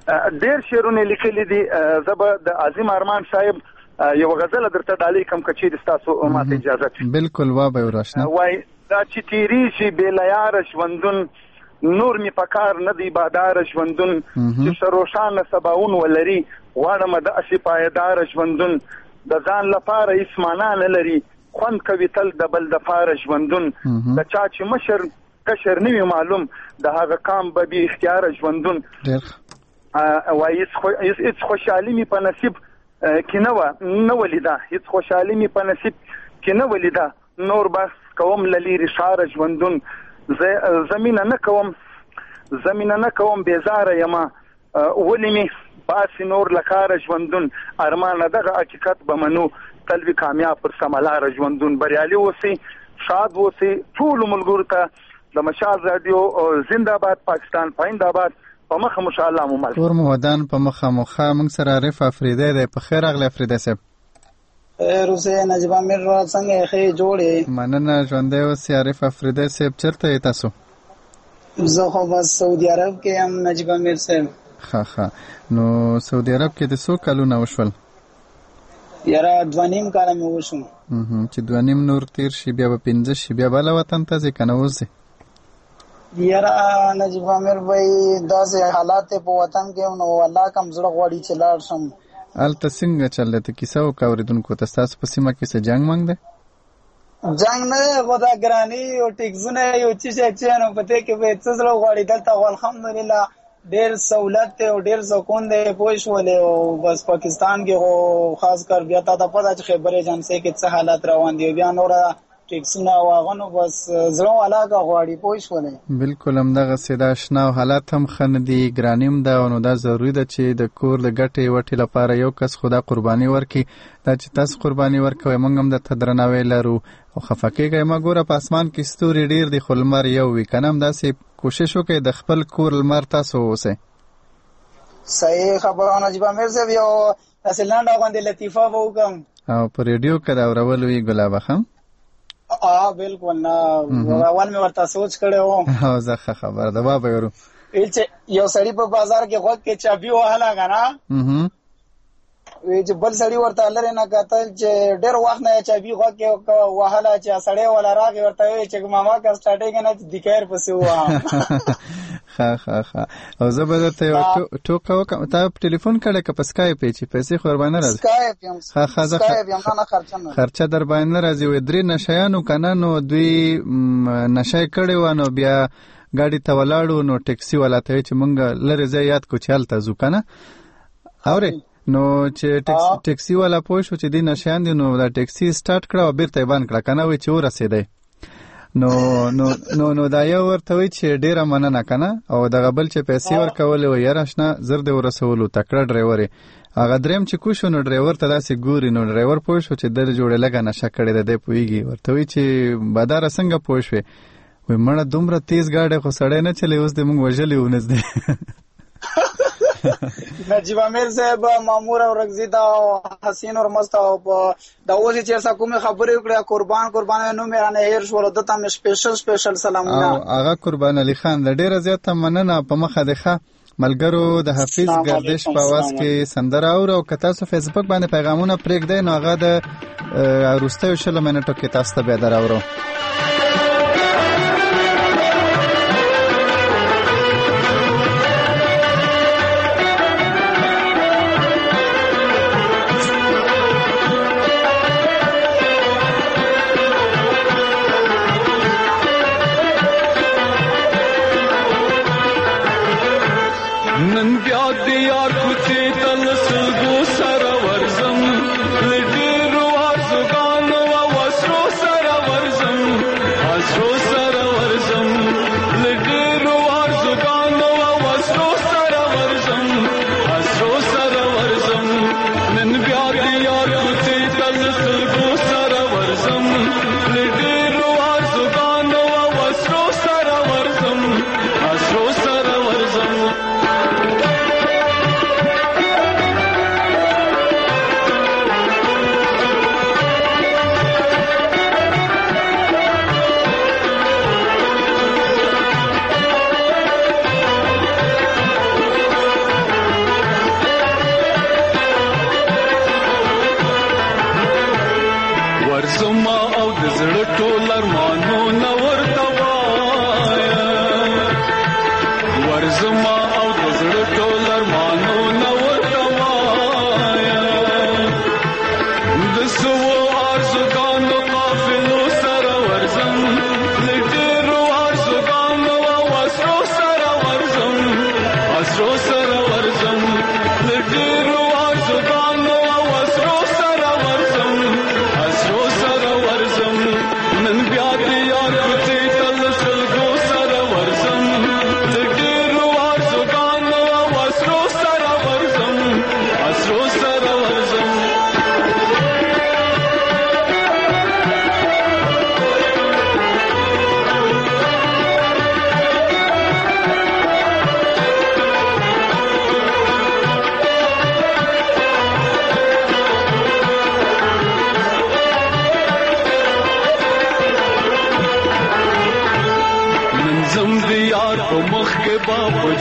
Speaker 16: ډېر شعرونه لیکلي دي. زه به د عظیم ارمان صاحب یو غزل درته ډالۍ کوم که چیرې ستاسو ماته اجازه وي.
Speaker 1: بالکل وایه وراشنه.
Speaker 16: وایي دا چې تېرېږي بې له یاره ژوندون، نور مې په کار نه دی باداره ژوندون، چې ښه روښانه سباون ولري غواړم داسې پایداره ژوندون، د ځان لپاره هېڅ معنا نه لري خوند کوي تل د بل دپاره ژوندون، د چا چې مشر کشر نه وي معلوم د هغه کام به بې اختیاره ژوندون. وایي هېڅ خوشحالي مې په نصیب کې نه ولیده، هېڅ خوشحالي مې په نصیب کې نه ولیده، نور بس کوم له لرې ښاره ژوندون، زمینه نه کوم بیزاره یمه، ولې مې باسي نور له کاره ژوندون، ارمانه دغه حقیقت به منو تل وي کامیاب پر سمه لاره ژوندون. بریالي اوسئ، شاد اوسئ. ټولو ملګرو ته د مشال راډیو زنده‌باد، پاکستان پاینده-باد په مخه مو ښه الله مو مل.
Speaker 1: ټول مو ودان په مخه موږ سره عارف افریدی دی. په خیر راغلی افریدی صاحب.
Speaker 20: خیر اوسې نجیب امیر را څنګه ښې جوړې؟
Speaker 1: مننه ژوندی اوسې عارف افریدی صاحب. چېرته یې تاسو؟
Speaker 20: زه خو بس سعودي عرب کې یم نجیب امیر صاحب.
Speaker 1: ښه نو سعودي عرب کې د څو کلونه وشول؟
Speaker 20: یاره 2.5 کاله مې وشو.
Speaker 1: چې 2.5 نور تیر شي بیا به 15 شي بیا بله وطن ته ځې که نه اوس ځې؟
Speaker 20: یاره نجیب امیر بھائی داسې حالات په وطن کې نو الله کم زړه غواړي چې لاړ شم.
Speaker 1: هلته څنګه چل دی؟ ته کیسه وکړه اورېدونکو ته. ستاسو په سیمه کې څه جنګ منګ دی؟
Speaker 20: جنګ نه دی خو دا ګراني او ټیکسونه یو څه شی نو په دې کې به څه زړه غواړي. دلته خو الحمدلله ډېر سہولت دی او ډېر سکون دی پوه شولې. او بس پاکستان کې خو خاص کر بیا تا ته پته چې خیبر ایجنسۍ کې څه حالات روان دي بیا نوره ټیکسونه او هغه نو بس زړه علاقه غواړي پوه شولې.
Speaker 1: بالکل همدغسې دا شنه او حالات هم ښه نه دي، ګرانیم ده. نو دا ضروري ده چې د کور د ګټې وټې لپاره یو کس خو دا قرباني ورکړي. دا چې تاسو قرباني ورکوئ موږ هم درته درناوی لرو او خفه کېږئ مه. ګوره په اسمان کې ستوري ډېر دي خو لمر یو وي که نه. همداسې کوشش وکړئ د خپل کور لمر تاسو اوسئ.
Speaker 20: صحیح خبره نجیب امیر صاحب. یو داسې لنډه غوندې لطیفه به وکړم
Speaker 1: او په ریډیو کې د اورول وي ګلابه ښه؟
Speaker 20: بالکل نه. اول مې ورته سوچ کړی و.
Speaker 1: زه ښه خبره ده وابه ورو.
Speaker 20: چې یو سړي په بازار کې غوږ کې چابي وهله که نه، چې بل سړي ورته لرې نه کتل چې ډېر وخت نه چابي غوږ کې وهله چې سړی وله راغی ورته وایي چې ماما که سټارټېږي نه چې دیکیر پسې ووهم.
Speaker 1: ښه او زه به درته یو ټوکه وکړم. تا ټلیفون کړی که په سکایپ یې چې پیسې خو ورباندې نه راځي؟
Speaker 20: سکایپ یم نه خرچه نه
Speaker 1: خرچه در باندې نه راځي. وایي 3 نشیانو که نه نو دوی نشی کړی وه نو بیا ګاډي ته ولاړو نو ټیکسي والا ته چې مونږ لرې ځای یاد کو چې هلته ځو که نه اورې نو چې ټیکسي والا پوه شو چې دی نشیان دي نو دا ټیکسي سټارټ کړه او بیرته یې بند کړه که نه وایي چې ورسېدی نو دا یو ورته وایي چې ډېره مننه که نه او دغه بل چې پیسې ورکولې وایي یاره شنه زر دې ورسولو تکړه ډرایور یې. هغه دریم چې کوشو نو ډرایور ته داسې ګوري نو ډرایور پوه شو چې د جوړې لږه نشه کړې ده دی پوهېږي. ورته وایي چې باداره څنګه پوه شوې؟ وایي مړه دومره تیز ګاډی خو سړی نه چلی اوس دې موږ وژلي و نږدې.
Speaker 20: نجیب امیر صاحب مامور او رغزیده او حسین او مست او د اوسې چې څه کومې خبرې وکړې قربان نو مې رانه هیر شو دته مې سپیشل سلامونه.
Speaker 1: هغه قربان علي خان د ډېره زیاته مننه په مخه دی. ښه ملګرو د حفیظ گردش په आवाज کې سندره او که تاسو فیسبوک باندې پیغامونه پرېږدئ نو هغه د وروستیو 20 منټو کې تاسو ته بیا دراوړو.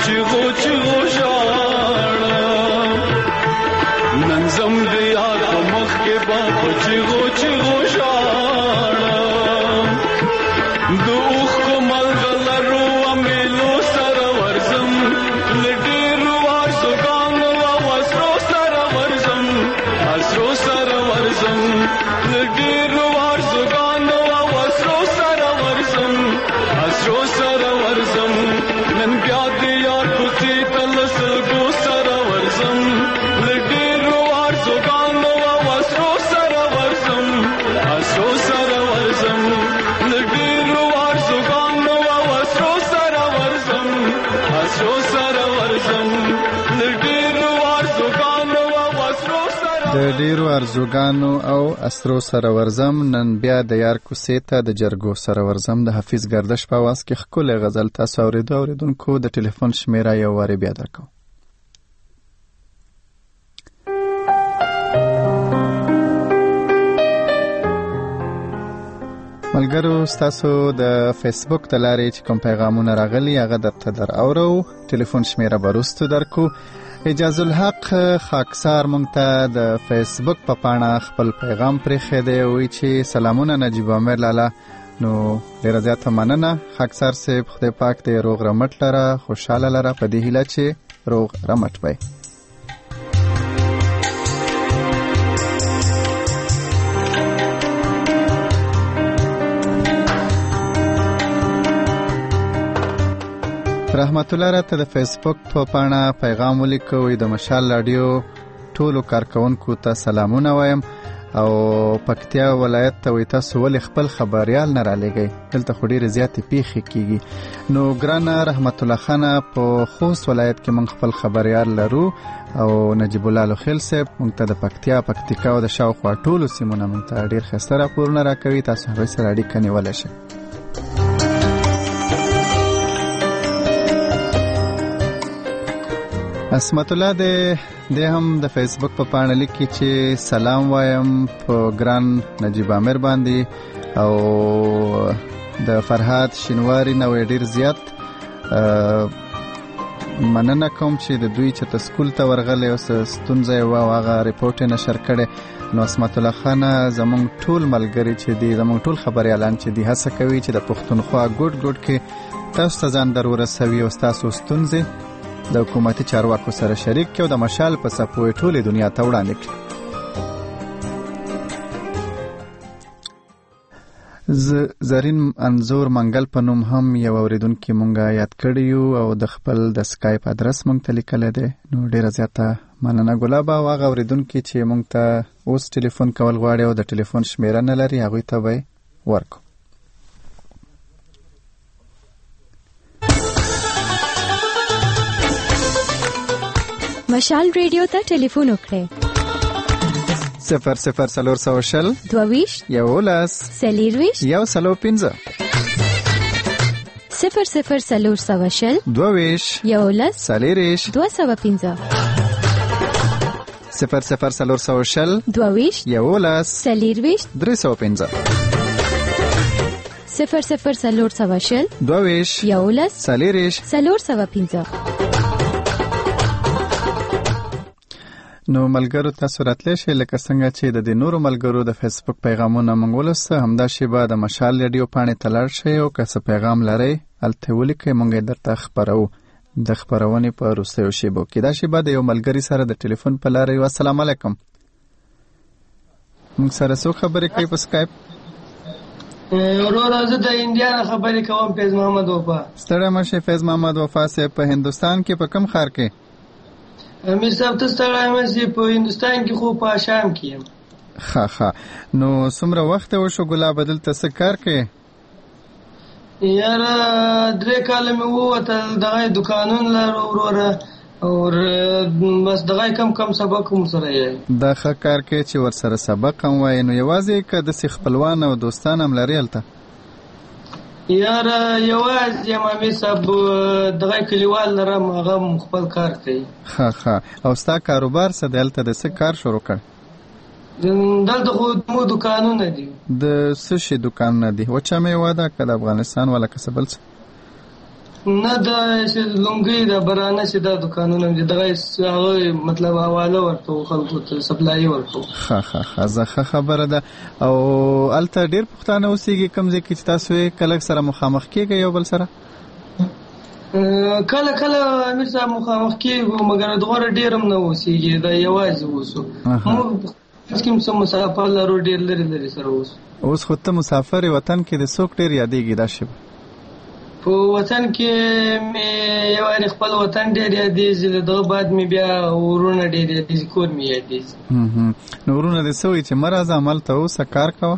Speaker 18: چغو چغو شاړم ننزم د یار په مخ کې با په چغو چغو شاړم د اوخ کومل غلرو امیلو سره ورزم لډیرو واسګانو واسرو سره ورزم اسرو سره ورزم لډیرو واسګانو واسرو سره ورزم اسرو سره ورزم نن بیا د یار کوڅې تل سلګو سره ورزم لډیرو واسګانو واسرو سره ورزم اسرو سره ورزم لډیرو واسګانو واسرو سره ورزم اسرو سره ورزم لډیرو واسګانو واسرو سره
Speaker 1: د ډیرو ارزوګانو او اسرو سره ورزم نن بیا د یار کوڅې ته د جرګو سره ورزم د حفیظ گردش په आवाज کې ښکلی غزل تاسو اوریدونکو د ټلیفون شمیره یو وارې بیا درکوم. ملګرو ستاسو د فیسبوک د لارې چې کوم پیغامونه راغلي هغه درته در اورو. ټلیفون شمیره به وروستو درکو. اجاز الحق خاکسار مونږ ته د فیسبوک په پاڼه خپل پیغام پرېښی دی. وایي چې سلامونه نجیب عامر لالا. نو ډېره زیاته مننه خاکسار صاحب. خدای پاک دې روغ رمټ لره خوشحاله لره په دې هیله چې روغ رمټ وی. رحمت الله راته د فیسبوک په پاڼه پیغام ولیکوي. د مشال رادیو ټولو کارکونکو ته سلامونه وایم او پکتیا ولایت ته وي تاسو ولې خپل خبريال نه را لګي دلته خو ډېرې زیاتې پیښې کیږي. نو ګرانه رحمت الله خانه په خوست ولایت کې موږ خپل خبريال لرو او نجیب الله لوخیل صاحب موږ ته د پکتیکا او د شاوخوا ټولو سیمونه موږ ته ډېر ښایسته راپورونه راکوي. تاسو هغوی سره اړیکه نیولی شئ. اسمت الله د هم د فیسبوک په پاڼه لیکي چې سلام وایم په ګران نجیب عامر باندې او د فرهاد شینواری نو ډیر زیات مننه کوم چې د دوی چې سکول ته ورغلې او ستونزه و هغه ریپورت نشر کړي. نو اسمت الله خان زمونږ ټول ملګری چې دی زمونږ ټول خبري اعلان چې دی هڅه کوي چې د پښتونخوا ګډ کې تاسو ته ځان در ورسوي او تاسو ستونزه د حکومتي چارواکو سره شریک کړي او د مشال په سپوې ټولې دنیا ته وړاندې کړي. زرین انزور منګل په نوم هم یو اوریدونکي مونږه یاد کړی او د خپل د سکایپ ادرس مونږ ته لیکلی دی. نو ډیره زیاته مننه ګلابه. او هغه اوریدونکي چې مونږ ته اوس ټلیفون کول غواړي او د ټلیفون شمیره نه لري هغوی ته به ورکو.
Speaker 21: مشال ریډیو ته ټلیفون وکړئ
Speaker 1: 00 420
Speaker 21: 22
Speaker 1: 11
Speaker 21: سلیرویش
Speaker 1: 105
Speaker 21: 00 420
Speaker 1: 22
Speaker 21: 11
Speaker 1: سلیریش
Speaker 21: 205
Speaker 1: 00 420
Speaker 21: 22
Speaker 1: 11
Speaker 21: سلیرویش
Speaker 1: 305
Speaker 21: 00 420
Speaker 1: 22
Speaker 21: 11
Speaker 1: سلیریش
Speaker 21: 305.
Speaker 1: نو ملګرو تاسو راتلی شئ لکه څنګه چې د دې نورو ملګرو د فیسبوک پیغامونه موږ ولوسته همدا شیبه د مشال ریډیو پاڼې ته لاړ شئ او که څه پیغام لرئ هلته ولیکئ موږ یې درته خپروو د خپرونې په وروستیو شیبو کې. دا شیبه د یو ملګري سره د ټلیفون په لاره یو السلام علیکم. موږ سره څوک خبرې کوي په سکایپ؟
Speaker 22: وروره زه د انډیا نه خبرې کوم فیض محمد وفا.
Speaker 1: ستړی مه شئ فیض محمد وفا صاحب. په هندوستان کې په کوم ښار کې؟
Speaker 22: امیر صاحب ته ستړی مه شئ په هندوستان کې خو په شام کې یم.
Speaker 1: ښه نو څومره وخت وشو ګلابه دلته څه کار کوې؟
Speaker 22: یاره 3 کاله مې ووتل دغه دوکانونه لرو وروره او بس دغه کم سبق هم سره یې
Speaker 1: دا ښه کار کوې چې ورسره سبق هم وایې. نو یوازې که داسې خپلوان او دوستان هم لرې هلته؟
Speaker 22: یاره یوازې یم امیر صاحب دغه کلیوال لرم هغه خپل کار کوي.
Speaker 1: ښه او ستا کاروبار څه دی هلته د څه کار شروع کړ؟
Speaker 22: دلته خو مو دوکانونه دي.
Speaker 1: د څه شي دوکانونه دي؟ وچه میوه ده که د افغانستان والا که څه بل څه؟
Speaker 22: نه دا لونګي دا برانه چې دا دکانونه دي دغه مطلب حواله ورته خلکو ته سپلای ورته.
Speaker 1: ها زه خبره ده. او الته ډیر پښتانه اوسېږي کوم ځای کې چې تاسو کله سره مخامخ کېږئ یو بل سره؟
Speaker 22: کله امیر صاحب مخامخ کېږو مګر دغه ډیر هم نه اوسېږي دا یوازې اوسو. موږ کوم څه مسافر لرو ډیر لري سره اوسو.
Speaker 1: اوس خو ته مسافر وطن کې د څوک ډیر یادېږي دا شی؟
Speaker 22: په وطن کې مې یو خپل وطن ډېر یادېږي دغه بعد مې بیا ورونه ډېر یادېږي کور مې یادېږي.
Speaker 1: نو ورونه دې څه وایي چې مه راځه همالته اوسه کار کوه؟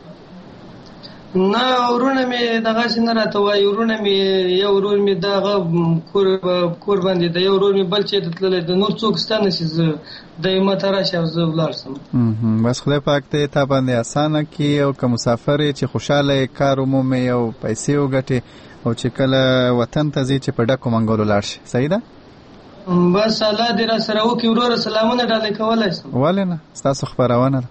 Speaker 22: نه ورونه مې دغسې نه راته وایي. ورونه مې یو ورور مې دغه کور باندې د یو ورور مې بل چېرته تللی د نور څوک شته نه چې زه دی ماته راشي او زه ولاړ شم.
Speaker 1: بس خدای پاک دې تا باندې اسانه کړي او که مسافر یې چې خوشحاله یې کار ومومې او پیسې وګټې او چې کله وطن ته ځي چې په ډکو منګولو لاړ شي. صحیح ده؟
Speaker 22: بس الله دې را سره وکړي. وروره سلامونه ډالۍ کولی شم؟
Speaker 1: ولې نه، ستاسو خپرونه ده.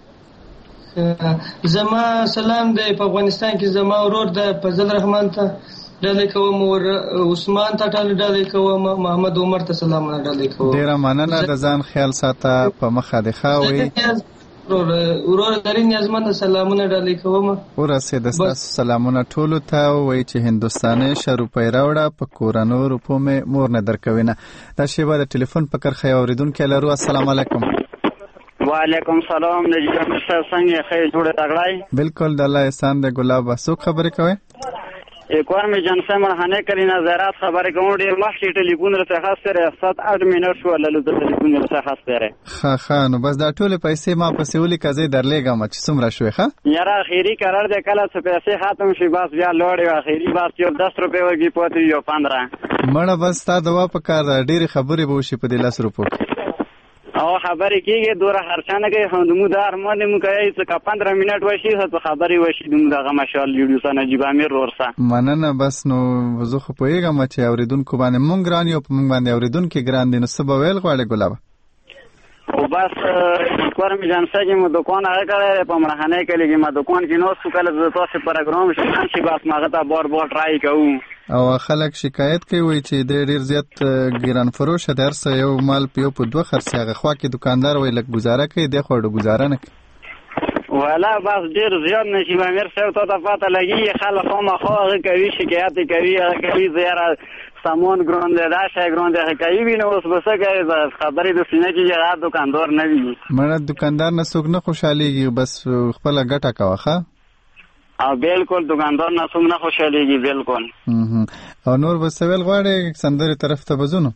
Speaker 22: زما سلام دی په افغانستان کې زما ورور د فضل رحمان ته ډالۍ کوم، عثمان ته ډالۍ کوم، محمد عمر ته سلامونه ډالۍ کوم.
Speaker 1: ډېره مننه، د ځان خیال ساته، په مخه دې ښه وي.
Speaker 22: ورور درین نیازمند سلامونه ډالۍ کوم.
Speaker 1: ورسېده ستاسو سلامونه ټولو ته. وایي چې هندوستاني روپۍ راوړه په کورنو روپو مې مور نه درکوي نه. دا شیبه د ټلیفون په کرښه یو اورېدونکی لرو. السلام علیکم.
Speaker 3: وعلیکم سلام. نجیب امیر صاحب څنګه ښه جوړه تګړای؟
Speaker 1: بالکل د الله احسان دی. ګلاب څوک خبرې کوي؟
Speaker 3: एक बार में जनसे मरहाने करी नजरात खबर कहूँ डेर मख्ती टेलीफोन रसे खास तेरे 7-8 मिनट شو لالو د ټلیفون رسه خاص तेरे
Speaker 1: ها نو بس دا ټول پیسې ما په سیولي کزې درلېګم چې څومره شوې ښه
Speaker 3: یاره اخیری قرار دې کله څه پیسې ختم شي بس بیا لوړې اخیری بس یو 10 روپے ورګي پوتې یو 15
Speaker 1: مړه بس تا دوا په کار ډېری خبرې به وشي په دې 10 روپو
Speaker 3: او خبرې کېږي دوره هرچانه کې همدمو د ارمان مو کوي چې 15 منټ وشي څه خبرې وشي دغه مشال لیډیو سره نجیب امیر ورسه
Speaker 1: مننه بس نو زه خو پوهېږم چې اوریدونکو باندې مونږ ګران یو په مونږ باندې اوریدونکو ګران دي نو څه به ویل غواړې ګلاب
Speaker 3: او بس کور می جانسه کې مو دکان هغه کړی په مرحنه کې لګي ما دکان کې نو څو کله د تاسو پروګرام شي بس ماغه ته بار ټرای کوم
Speaker 1: او خلک شکایت کوي چې ډېر زیات ګران فروش درسه یو مال پیو په دوه خرڅ هغه خوا کې دکاندار وای لک گزاره کوي د خوړو گزاره نه کوي
Speaker 3: ولا بس ډېر زیات نشي امیر صاحب ته پته لګي خلک هم خو کوي شکایت کوي زیاره سامان ګراند دا شای ګراند کوي ویني اوس بس کوي خبرې د سینې کې یاد دکاندار نه وي
Speaker 1: مړه دکاندار نه څوک نه خوشاليږي بس خپل ګټه کوي ښه
Speaker 3: او بالکل دکاندار نه څوک نه خوشاليږي بالکل
Speaker 1: او نور بسویل غواړي سندري طرف ته بزونو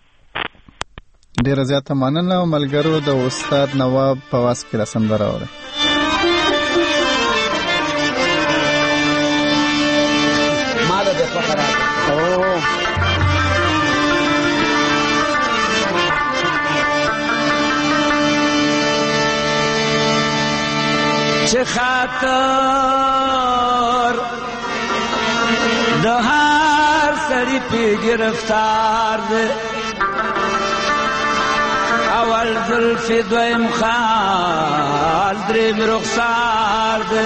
Speaker 1: ډیر زیاته مننه ملګرو د استاد نواب پواس کې را سندره وره
Speaker 5: ماده د فقره
Speaker 18: چه خاطر د هر سړي په گرفتار ده اول زلف دویم خال دریم رخسار ده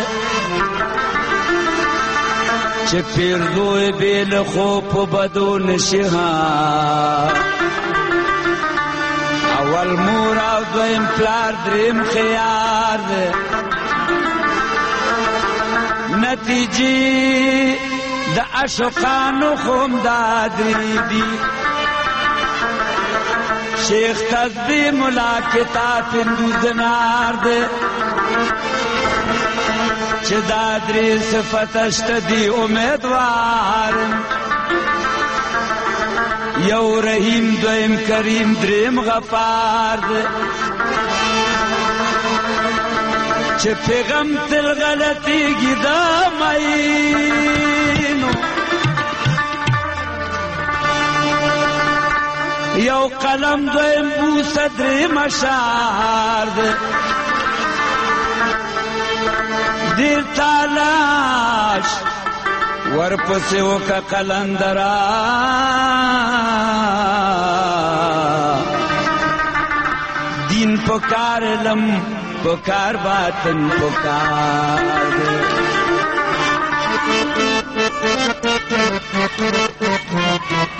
Speaker 18: چه پیردوی بیل خوب بدو نشیها اول مور او دویم پلار دریم خیار ده نتیجی د عشقانو خوم دادری دی شیخ تزبی ملاکتات اندوز نار ده چه دادری صفتشت دی امیدوارم یو رحیم دویم کریم دریم غفار ده چه پیغم تل غلطی گیدا مینو یو قلم دویم بو صدر مشار ده دیر تالاش ورپسی وکا قلندرا دین پکار لم پکار باطن پکار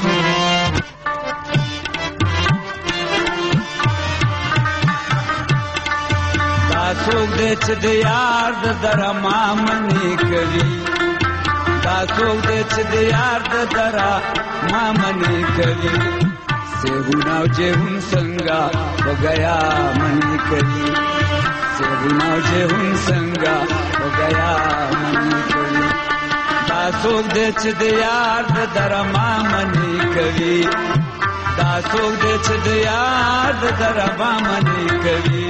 Speaker 18: څوک دې چې د یار د درما منې کوي دا څوک دې چې د یار د درما منې کوي سیهونه او جهون څنګه وګیا منې کوي سیهونه او جهون څنګه وګیا منې کوي دا څوک دې چې د یار د درما منې کوي دا څوک دې چې د یار د درما منې کوي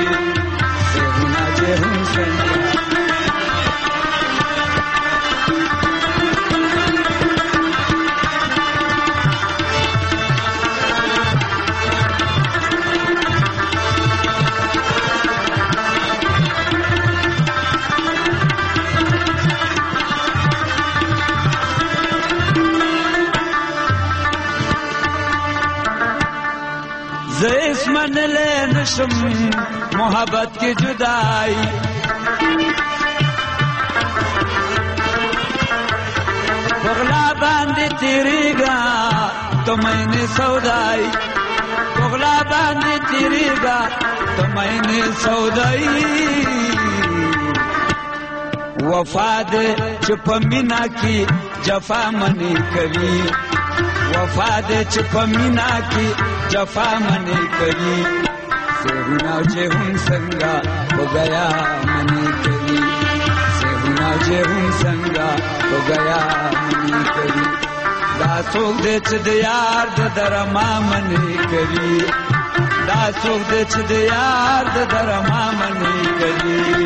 Speaker 18: زیس من لے نشم محبت کی جدائی بغلا باندې تیریگا تو میں نے سودائی بغلا باندې تیریگا تو میں نے سودائی وفا دے چپ مینا کی جفا منی کوي وفا دے چپ مینا کی جفا منی کوي سیهونه او جهون څنګه وګیا منی کوي سیهونه او جهون څنګه وګیا منی کوي دا څوک دې چې د یار د درما منی کوي دا څوک دې چې د یار د درما منی کوي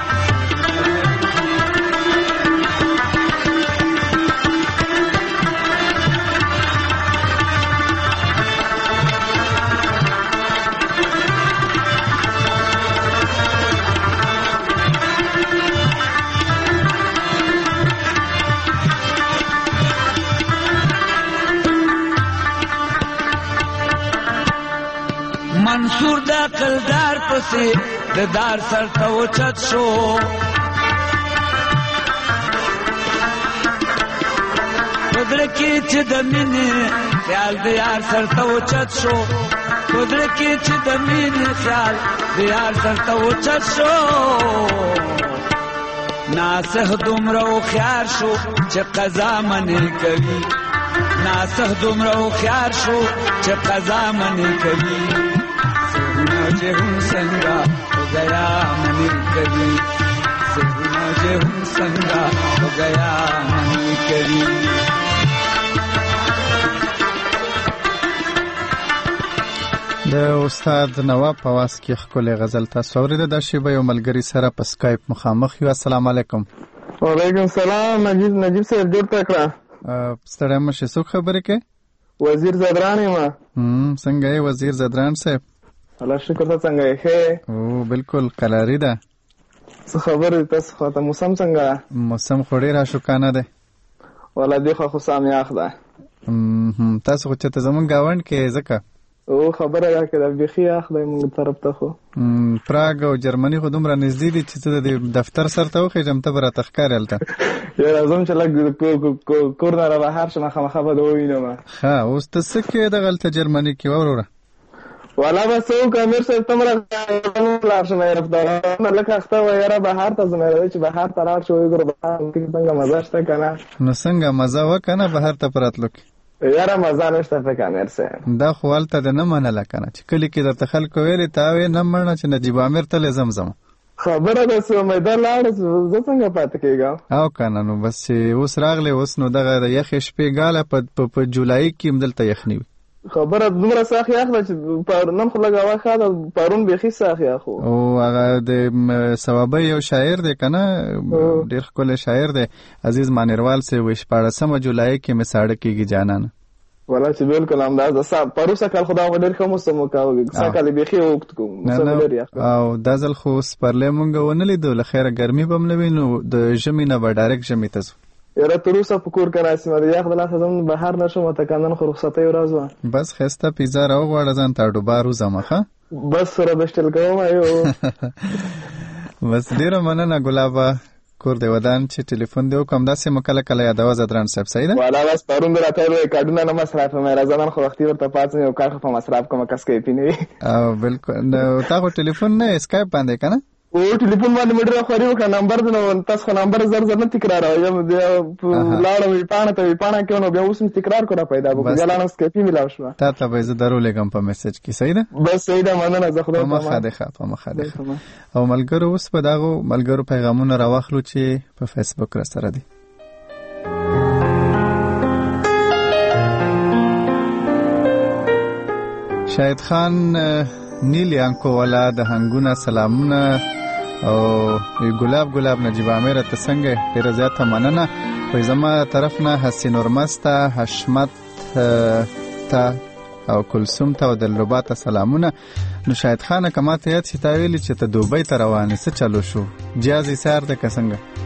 Speaker 18: منصور دا قلدار پسی د دار سر ته اوچت شو پدر کی چې د مینې خیال د یار سر ته اوچت شو پدر کی چې د مینې خیال د یار سر ته اوچت شو ناسه دومره هوښیار شو چې قضا منې کوي ناسه دومره هوښیار شو چې قضا منې کوي جهون څنګه وګیا منی کوي سیهونه جهون څنګه وګیا منی کوي
Speaker 1: د استاد نواب پواس کې خپل غزل تاسو اورید د شیبه یو ملګری سره په سکایپ مخامخ یو السلام علیکم
Speaker 6: وعلیکم السلام نجیب صاحب جوړ تکړه
Speaker 1: ستړی مشه څوک خبرې کوي
Speaker 6: وزیر زدران یم
Speaker 1: څنګه یې وزیر زدران صاحب
Speaker 6: الله شکر ته څنګه یې ښه
Speaker 1: او بالکل قلاري ده
Speaker 6: څه خبرې تاسو خو ته موسم څنګه
Speaker 1: موسم خو ډېر عاشقانه ده
Speaker 6: ولا دی خو سام یاخ ده
Speaker 1: تاسو خو چې ته زمونږ ګاونډ کې ځکه
Speaker 6: او خبره ده که د بیخي یاخ دی موږ طرف ته خو
Speaker 1: پراګ او جرمني خو دومره نږدې دي چې ته د دفتر سر ته وخېږم ته به راته ښکارې هلته
Speaker 6: یاره زه هم چې لږ کور نه را بهر شم خامخا به د ووینم
Speaker 1: ښه اوس ته څه کوې دغلته جرمني کې وروره
Speaker 6: والا بس څوک امیر صاحب ته م لاړ شم رفتارونه لږ اخته وه یاره بهر ته زما راځئ چې بهر ته لاړ شو وګورو بهر کې څنګه مزه شته که نه
Speaker 1: نو څنګه مزه وکړه نه بهر ته په راتلو کې
Speaker 6: یاره مزه نشته فکر امیر صاحب
Speaker 1: دا خو هلته دې نه منله که نه چې کلي کې درته خلکو ویلې تا وې نه منه چې نجیب امیر تلې زمزمه
Speaker 6: خبره ده چې میدان لاړه زه څنګه پاتې کېږم
Speaker 1: او که نه نو بس چې اوس راغلی اوس نو دغه د یخې شپې ګاله په جولایي کې هم دلته یخني وي
Speaker 6: خبره دومره ساخ یخ ده چې نن خو لږ هوا ښه ده پرون بیخي ساخ یخ و
Speaker 1: او هغه د ثوابی یو شاعر دی که نه ډېر ښکلی شاعر دی عزیز مانیروال صاحب وایي 14 جولای کې مې ساړه کېږي جانانه
Speaker 6: والا چې بالکل همداسې پروسه کال خو دا خو ډېر ښه موسم وکړو سږکال یې بیخي اوږد کړو موسم ډېر یخ
Speaker 1: او دا ځل خو سپرلی مونږ ونه لیدو له خیره ګرمي به هم نه وي نو د ژمي نه به ډایرکټ ژمي ته ځو
Speaker 6: یاره تر اوسه په کور کې راسي ما د یخ د لاسه زم بهر نه شم ته کندن خو رخصتۍ ورځ وه
Speaker 1: بس ښایسته پیزا راوغواړه ځان ته ډوبار وځمه ښه
Speaker 6: بس سره بشتل کوم ایو
Speaker 1: بس ډېره مننه ګلابه کور دی ودان چې ټلیفون دی وکم داسې مکله کله یادوه زدران صاحب صحیح ده
Speaker 6: والا بس پرون راته کارډونه نه مصرف مې راځم خو وختي ورته پاتې یو کار په مصرف کوم کس کې پینې
Speaker 1: او بالکل تاسو ټلیفون نه اسکایپ باندې کنه
Speaker 6: او ټلیفون باندې مډره خوري وکړه نمبر نو تاسو نمبر زر نه تکرار راویم لاړم وی پانه کې نو بیا اوس تکرار کړه پیدا وکړه لاله سکیپی ملاو شو
Speaker 1: ته به زه درو لګم په میسج کې صحیح ده
Speaker 6: بس صحیح ده مننه زه خدای
Speaker 1: په مخه او ملګرو اوس په داغو ملګرو پیغامونه راوخلو چې په فیسبوک را سره دي شاهد خان نیلی انکو والا د هنګونه سلامونه او ګلاب نجیب عامر ته څنګه ډیره زیاته مننه په زما طرف نه حسین اورمستا حشمت تا او کلثوم ته او دلربا ته سلامونه نو شاهد خان کما ته یاد چې تا ویلي چې ته دوبۍ ته روانې څه چلو شو جهاز ایثار ده که څنګه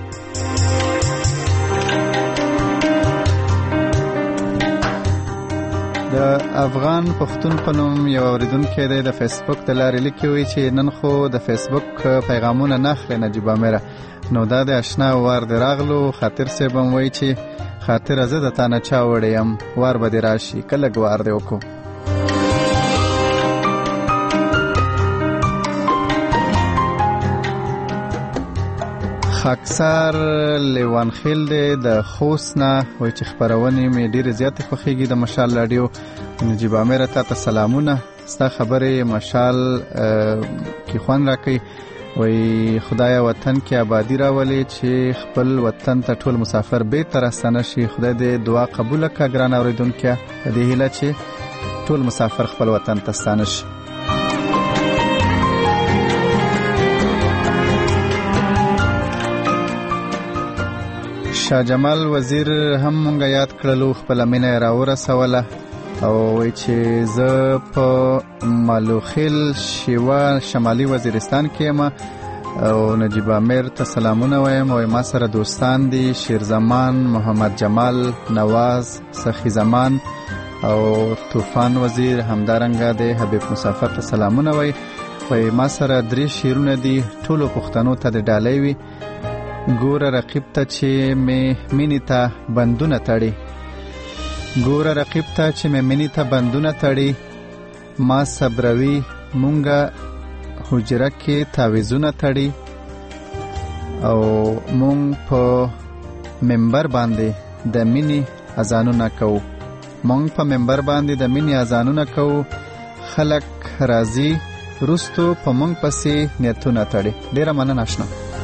Speaker 1: د افغان پښتون په نوم یو اوریدونکی دی د فیسبوک د لارې لیکي وایي چې نن خو د فیسبوک پیغامونه نه اخلي نجیب عامره نو دا د اشنا وار د راغلو خاطر صاحب هم وایي چې خاطر زه د تا نه چا وړی یم وار به دې راشي که لږ وار دی وکړو خاکسار لیوانخیل دی د خوست نه وایي چې خپرونې مې ډېرې زیاتې خوښېږي د مشال راډیو نجیب عامره تا ته سلامونه ستا خبرې مشال کې خوند راکوي وایي خدایه وطن کې آبادي راولي چې خپل وطن ته ټول مسافر بیرته راستانه شي خدای دې دعا قبوله کړه ګرانه اورېدونکیه په دې هیله چې ټول مسافر خپل وطن ته ستانه شي شاه جمال وزیر هم مونږه یاد کړلو خپل مینه راورسوله او وایي چې زه په مالوخیل شیوا شمالي وزیرستان کې یم او نجیب عامر ته سلامونه وایم او ما سره دوستان دي شیرزمان محمد جمال نواز سخی زمان او طوفان وزیر همدارنګه د حبیب مسافر ته سلامونه وایي ما سره 3 شیرونه دي ټولو پښتنو ته د ډالۍ وي ګوره رقیب ته چې مې مینې ته بندونه تړي ګوره رقیب ته چې مې مینې ته بندونه تړي ما صبروي مونږه حجره کې تعویزونه تړي او مونږ په منبر باندې د مینې اذانونه کوو مونږ په منبر باندې د مینې اذانونه کوو خلک راځي رستو په مونږ پسې نیتونه تړي ډیره مننه آشنا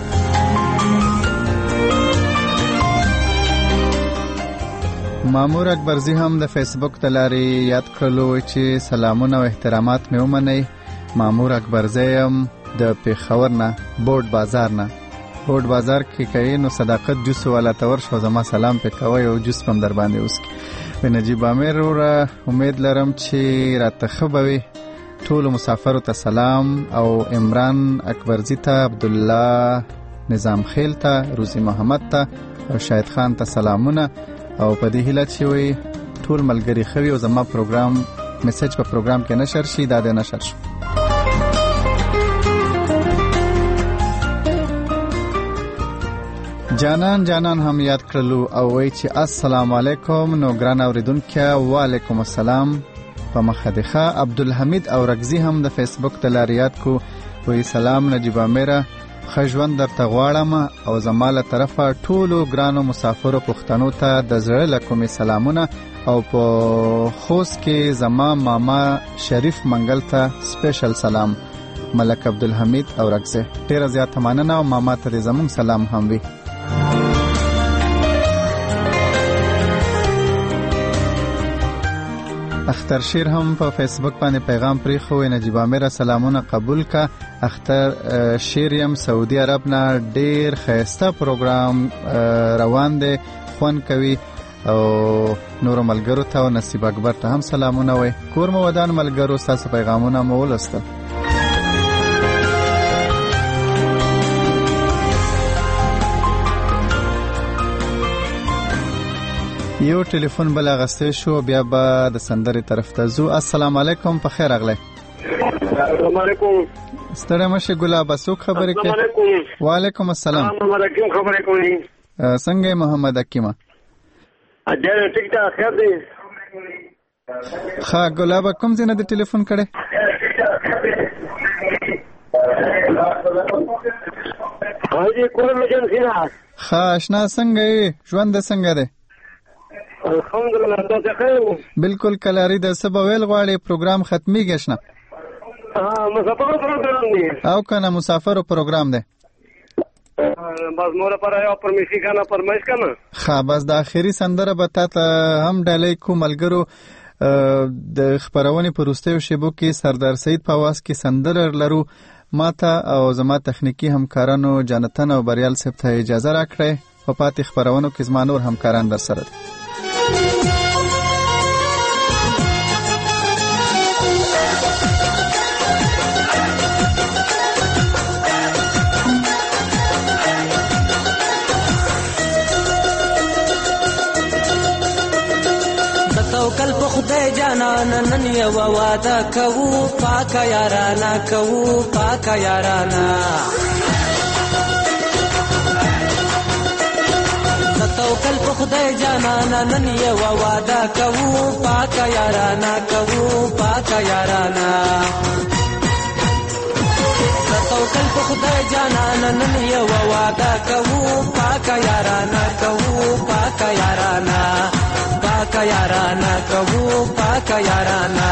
Speaker 1: مامور اکبرزی هم د فیسبوک د لارې یاد کړلو چې سلامونه او احترامات مې ومنئ مامور اکبرزی هم د پیښور نه بورډ بازار کې کوي نو صداقت جوس والا تور شو زما سلام پې کوي او جوس پم در باندې اوسکي نجیب عامر وروره امید لرم چې راته ښه به وي ټولو مسافرو ته سلام او عمران اکبرزی ته عبدالله نظام خیل ته روزی محمد ته او شاهد خان ته سلامونه او په دې هیله چې وي ټول ملګري خوي او زما پروګرام میسج په پروګرام کې نشر شي دا د نشر شو جانان هم یاد کړلو او وایي چې السلام علیکم نو ګران اوریدونکو وعلیکم السلام په مخدخه عبدالحمید او رگزی هم د فیسبوک د لارې یاد کو وایي سلام نجیب عامره خجوند در تغواړم او زماله طرفه ټولو ګرانو مسافرو پښتنو ته د زړه له کومې سلامونه او په خوست کې زما ماما شریف منګل ته سپیشل سلام ملک عبدالحمید او رگزه ډیره زیاته مننه او ماما ته زموږ سلام هم وي اختر شیر هم په فیسبوک باندې پیغام پریخو نجیب عامر سلامونه قبول کا اختر شیریم سعودي عرب نه ډیر خیسته پروګرام روان دی خوان کوي او نور ملګرو ته او نصیب اکبر ته هم سلامونه وای کور مو ودان ملګرو تاسو پیغامونه مو ولستل یو ټلیفون بل غسته شو بیا به د سندرې طرف ته زو السلام علیکم په خیر اغله
Speaker 2: السلام علیکم.
Speaker 1: ستړی مشه ګلابه، څوک خبرې کوي؟
Speaker 2: السلام علیکم.
Speaker 1: وعلیکم السلام.
Speaker 2: محمد حکیم خبرې کوي.
Speaker 1: څنګه محمد حکیمه؟
Speaker 2: ډېر ټیک ټاک خیر دی.
Speaker 1: ښه ګلابه، کوم ځای نه د ټلیفون کړی؟
Speaker 2: حاجی کورم ایجنسی نه.
Speaker 1: ښه اشنا، څنګه یې؟ ژوند څنګه دی؟
Speaker 2: الحمدلله، تاسو ښه یو؟
Speaker 1: بالکل کلاري ده. څه به ویل غواړې؟ پروګرام ختمیږي اشنا؟
Speaker 2: مسافرو پروګرام دی.
Speaker 1: او کنه مسافرو پروګرام دی.
Speaker 2: بس مور لپاره یو پرمیشي کنه پرمیش کنه.
Speaker 1: ښه بس د اخري سندره به تاسو هم ډالۍ کو ملګرو. د خبرونې په وروستیو شیبو کې سردار سید په आवाज کې سندره لرو. ماته او زما تخنیکی همکارانو جانتن او بریال صاحب ته اجازه راکړئ. په پاتې خبرونو کې زما نور همکاران در سره دي.
Speaker 7: توکل په خدای جانان نن یو واده کوو، پاکه یارانا کوو، پاکه یارانا. توکل په خدای جانان نن یو واده کوو، پاکه یارانا کوو، پاکه یارانا. توکل په خدای جانان نن یو واده کوو، پاکه یارانا کوو، پاکه یارانا. پاکا یارانا کوو، پاکا یارانا.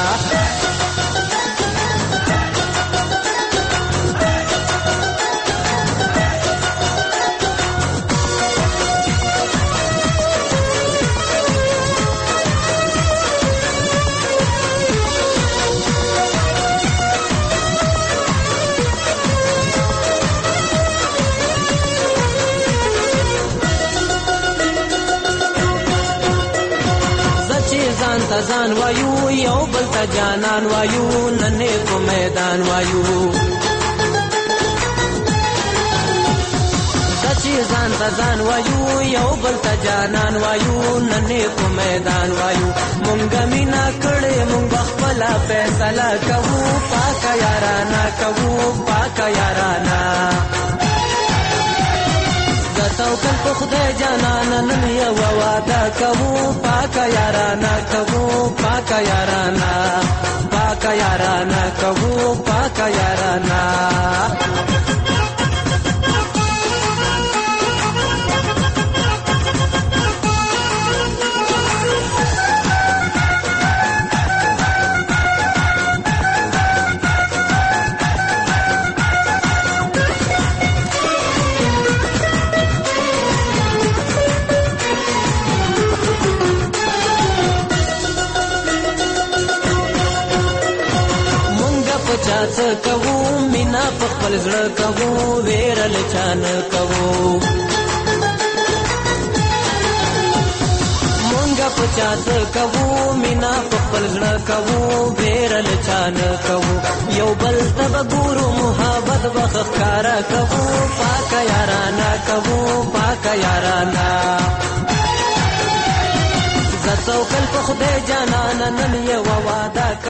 Speaker 7: ځان وایو یو بل ته جانان وایو، نن په میدان وایو. سچي ځان ته ځان وایو یو بل ته جانان وایو، نن په میدان وایو. مونږ مینا کړې مونږ خپل فیصله کوو، پاکه یارانا کوو، پاکه یارانا. توکل په خدای جانان نن یو واده کوو، پاکه یارانا کوو، پاکه یارانا. پاکه یارانا کوو، پاکه یارانا. چاڅ کوو مینا په خپل زړه کوو، ویرل چان کوو. مونږه په چاڅ کوو مینا په خپل زړه کوو، ویرل چان کوو. یو بل ته ګورو محبت وخکارا کوو، پاکه یارانا کوو، پاکه یارانا. توکل په خدای جانان نن یو واده